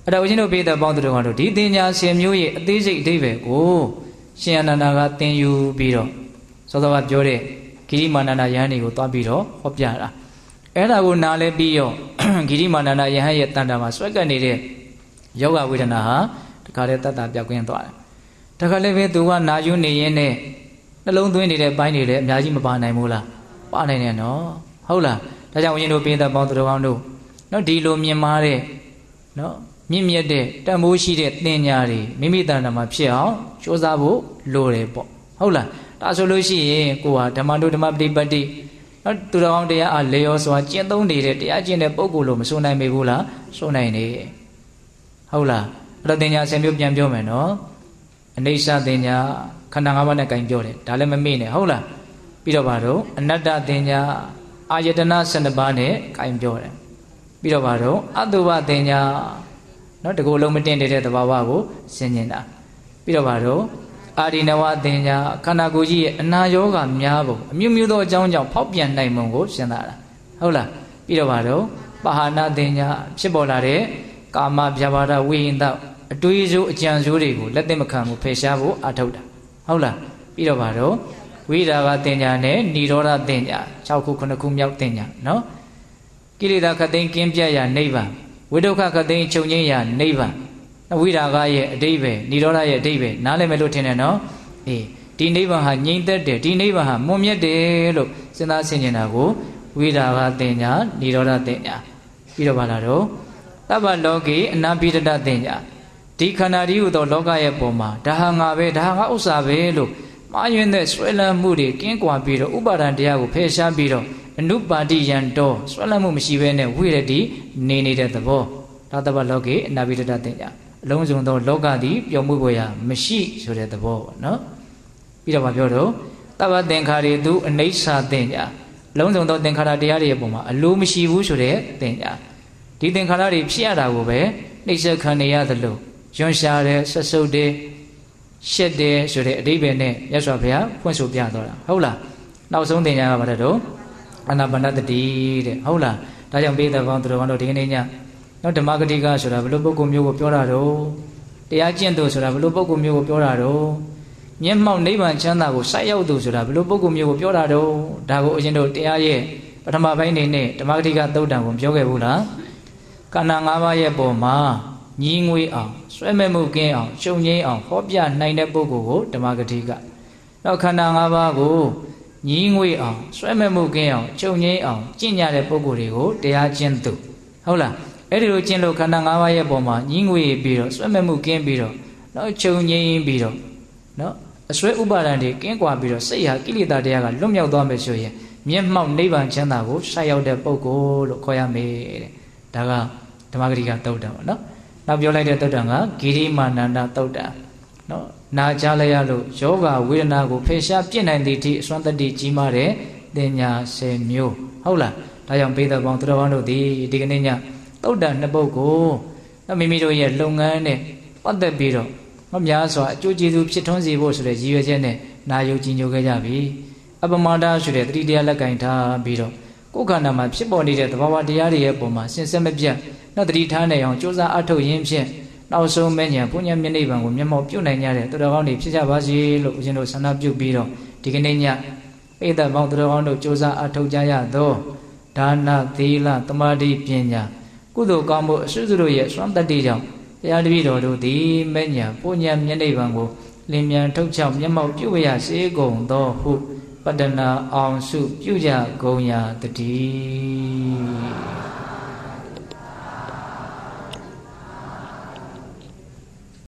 အဲ့ဒါဦးဇင်းတို့ပိဋကပေါင်းသူတော်ကောင်းတို့ဒီတင်ညာ10မျိုးရဲ့အသေးစိတ်အဓိပ္ပာယ်ကိုရှင်အနန္ဒာကသင်ယူပြီးတော့စောစောကပြောတဲ့ဂိရိမာနန္ဒယဟန်တွေကိုတွားပြီးတော့ဟောပြတာအဲ့ဒါကိုနားလဲပြီးတော့ဂိရိမာနန္ဒယဟန်ရဲ့တန်တာမှာဆွဲကပ်နေတဲ့ယောဂဝေဒနာဟာတခါတည်းတတ်တာပြောက်ကင်းသွားတယ်တခါလည်းပဲသူကနာယူနေရင်းနဲ့နှလုံးသွင်းနေတဲ့ပိုင်းတွေလည်းအများကြီးမပါနိုင်ဘူးလားပါနိုင်တယ်နော်ဟုတ်လားဒါကြောင့်ဦးဇင်းတို့ပိဋကပေါင်းသူတော်ကောင်းတို့နော်ဒီလိုမြင်မာတဲ့နော်မြင့်မြတ်တဲ့တန်ဖိုးရှိတဲ့သင်ညာတွေမိမိတဏ္ဍာမှာဖြစ်အောင်ကြိုးစားဖို့လိုတယ်ပေါ့ဟုတ်လားဒါဆိုလို့ရှိရင်ကိုဟာဓမ္မတုဓမ္မပฏิပတ်တိနော်သူတော်ကောင်းတရားအားလေရောစွာကျင့်သုံးနေတဲ့တရားကျင့်တဲ့ပုဂ္ဂိုလ်လို့မဆိုနိုင်မေဘူးလားဆိုနိုင်တယ်ဟုတ်လားအဲ့တော့သင်ညာ10မျိုးပြန်ပြောမယ်နော်အနေဆသင်ညာခန္ဓာ၅ပါးနဲ့ကင်ပြောတယ်ဒါလည်းမမေ့နဲ့ဟုတ်လားပြီးတော့ဘာလို့အနတ္တသင်ညာအာယတနာ12ပါးနဲ့ကင်ပြောတယ်ပြီးတော့ဘာလို့အတုပသင်ညာနော်တကူလုံးမတင်တဲ့သဘာဝကိုဆင်ញင်တာပြီးတော့ဘာလို့အာရိနဝသင်ညာခန္ဓာကိုယ်ကြီးရဲ့အနာယောဂများပုံအမျိုးမျိုးသောအကြောင်းကြောင့်ဖောက်ပြန်နိုင်ပုံကိုရှင်းတာဟုတ်လားပြီးတော့ဘာလို့ပဟာနာသင်ညာဖြစ်ပေါ်လာတဲ့ကာမဗျာပါဒဝိဟိတအတွေးစိုးအကြံစိုးတွေကိုလက်သင့်မခံဘူးဖယ်ရှားဖို့အထောက်တာဟုတ်လားပြီးတော့ဘာလို့ဝိရာဂသင်ညာနဲ့និရောဓသင်ညာ6ခု9ခုမြောက်သင်ညာနော်ကိလေသာခတ်သိမ်းကင်းပြတ်ရာနိဗ္ဗာန်ဝိဒုက္ခခတ်သိမ်းချုပ်ငြိမ်းရာနိဗ္ဗာန်ဝိရာဂရဲ့အဓိပ္ပာယ်និရောဓရဲ့အဓိပ္ပာယ်နားလည်မယ်လို့ထင်တယ်နော်အေးဒီနိဗ္ဗာန်ဟာငြိမ့်သက်တယ်ဒီနိဗ္ဗာန်ဟာမွန်မြတ်တယ်လို့စဉ်းစားဆင်ခြင်တာကိုဝိရာဂသင်ညာនិရောဓသင်ညာပြီးတော့ဘာလာတော့သဗ္ဗလောကေအနာပိတတသင်ညာဒီခန္ဓာဒီဟုသောလောကရဲ့ပုံမှာဒါဟာငါပဲဒါဟာငါဥစ္စာပဲလို့မှားယွင်းတဲ့ဆွဲလန်းမှုတွေကင်းကွာပြီးတော့ဥပါဒံတရားကိုဖယ်ရှားပြီးတော့အနုပါတိယံတော်ဆွဲလန်းမှုမရှိဘဲနဲ့ဝိရတိနေနေတဲ့သဘောဒါသဗ္ဗလောကေအနာပိတတသင်ညာအလုံးစုံသောလောကသည်ပျော်မှုပေါ်ရာမရှိဆိုတဲ့သဘောပေါ့နော်ပြီးတော့ပြောတော့သဗ္ဗသင်္ခါရေသူအနိစ္စသင်ညာအလုံးစုံသောသင်္ခါရတရားတွေရဲ့ပုံမှာအလိုမရှိဘူးဆိုတဲ့သင်ညာဒီသင်္ခါရတွေဖြစ်ရတာကိုပဲနှိစ္စခံနေရသလိုယွန်းရှာတယ်ဆက်ဆုပ်တယ်ရှက်တယ်ဆိုတဲ့အဓိပ္ပာယ်နဲ့မြတ်စွာဘုရားဖွင့်ဆိုပြသွားတာဟုတ်လားနောက်ဆုံးသင်ညာကဘာလဲတော့အာနာပါနတတိတဲ့ဟုတ်လားဒါကြောင့်ပိဋကပေါင်းသူတော်ကောင်းတို့ဒီကနေ့ညနော်ဓမ္မဂတိကဆိုတာဘယ်လိုပုဂ္ဂိုလ်မျိုးကိုပြောတာတော့တရားကျင့်သူဆိုတာဘယ်လိုပုဂ္ဂိုလ်မျိုးကိုပြောတာတော့မျက်မှောက်နိဗ္ဗာန်ချမ်းသာကိုစိုက်ရောက်သူဆိုတာဘယ်လိုပုဂ္ဂိုလ်မျိုးကိုပြောတာတော့ဒါကိုအရှင်တို့တရားရဲ့ပထမပိုင်းနေနဲ့ဓမ္မဂတိကသုတ်တံကိုပြောခဲ့ဘူးလားခန္ဓာ၅ပါးရဲ့ပုံမှာညီငွေအောင်ဆွဲမဲ့မှုကင်းအောင်ရှုံငိမ့်အောင်ဟောပြနိုင်တဲ့ပုဂ္ဂိုလ်ကိုဓမ္မဂတိကနောက်ခန္ဓာ၅ပါးကိုညီငွေအောင်ဆွဲမဲ့မှုကင်းအောင်ရှုံငိမ့်အောင်ကျင့်ကြတဲ့ပုဂ္ဂိုလ်တွေကိုတရားကျင့်သူဟုတ်လားအဲ့ဒီလိုကျင့်လို့ခန္ဓာ၅ပါးရဲ့ပုံမှာညီငွေပြီးတော့ဆွဲမဲ့မှုကင်းပြီးတော့နောက်ရှုံငိမ့်ပြီးတော့နော်အစွဲဥပါဒံတွေကင်းကွာပြီးတော့စိတ်ဟာကိလေသာတရားကလွတ်မြောက်သွားမယ်ဆိုရင်မျက်မှောက်နိဗ္ဗာန်ချမ်းသာကိုဆက်ရောက်တဲ့ပုဂ္ဂိုလ်လို့ခေါ်ရမယ်တဲ့ဒါကဓမ္မဂတိကသုတ်တံပေါ့နော်နောက်ပြောလိုက်တဲ့သုတ်တံကဂိရိမာနန္ဒသုတ်တံနော်နာကြားလိုက်ရလို့ယောဂဝေဒနာကိုဖယ်ရှားပြစ်နိုင်သည့်အထိအစွမ်းတတ္တိကြီးမားတဲ့သင်ညာ10မျိုးဟုတ်လားဒါကြောင့်ပိဋကပေါင်းသူတော်ကောင်းတို့ဒီကနေ့ညသုတ်တံနှစ်ပုဒ်ကိုမိမိတို့ရဲ့လုပ်ငန်းနဲ့ပတ်သက်ပြီးတော့များစွာအကျိုးကျေးဇူးဖြစ်ထွန်းစေဖို့ဆိုတဲ့ရည်ရွယ်ချက်နဲ့နာယုံကြည်ညိုခဲ့ကြပြီအပမဒဆိုတဲ့တတိတရားလက်ကင်ထားပြီးတော့ကိုယ်ခန္ဓာမှာဖြစ်ပေါ်နေတဲ့သဘာဝတရားတွေရဲ့ပုံမှာစဉ်ဆက်မပြတ်နောက်တတိထားနေအောင်ကြိုးစားအထောက်ရင်းဖြင့်နောက်ဆုံးမဲ့ညာပုညမျက်နှိပ်ပံကိုမျက်မှောက်ပြုနိုင်ကြတဲ့သူတော်ကောင်းတွေဖြစ်ကြပါစေလို့ဦးဇင်းတို့ဆန္ဒပြုပြီးတော့ဒီကနေ့ညပိဋကပေါင်းသူတော်ကောင်းတို့ကြိုးစားအထောက်ကြရသောဒါနသီလသမာဓိပညာကုသိုလ်ကောင်းမှုအစွတ်တို့ရဲ့စွမ်းတတ္တိကြောင့်တရားတပည့်တော်တို့သည်မဲ့ညာပုညမျက်နှိပ်ပံကိုလင်းမြန်ထုတ်ချောက်မျက်မှောက်ပြုရစေကုန်သောဟုပတ္တနာအောင်စုပြုကြကုန်ရာတည်း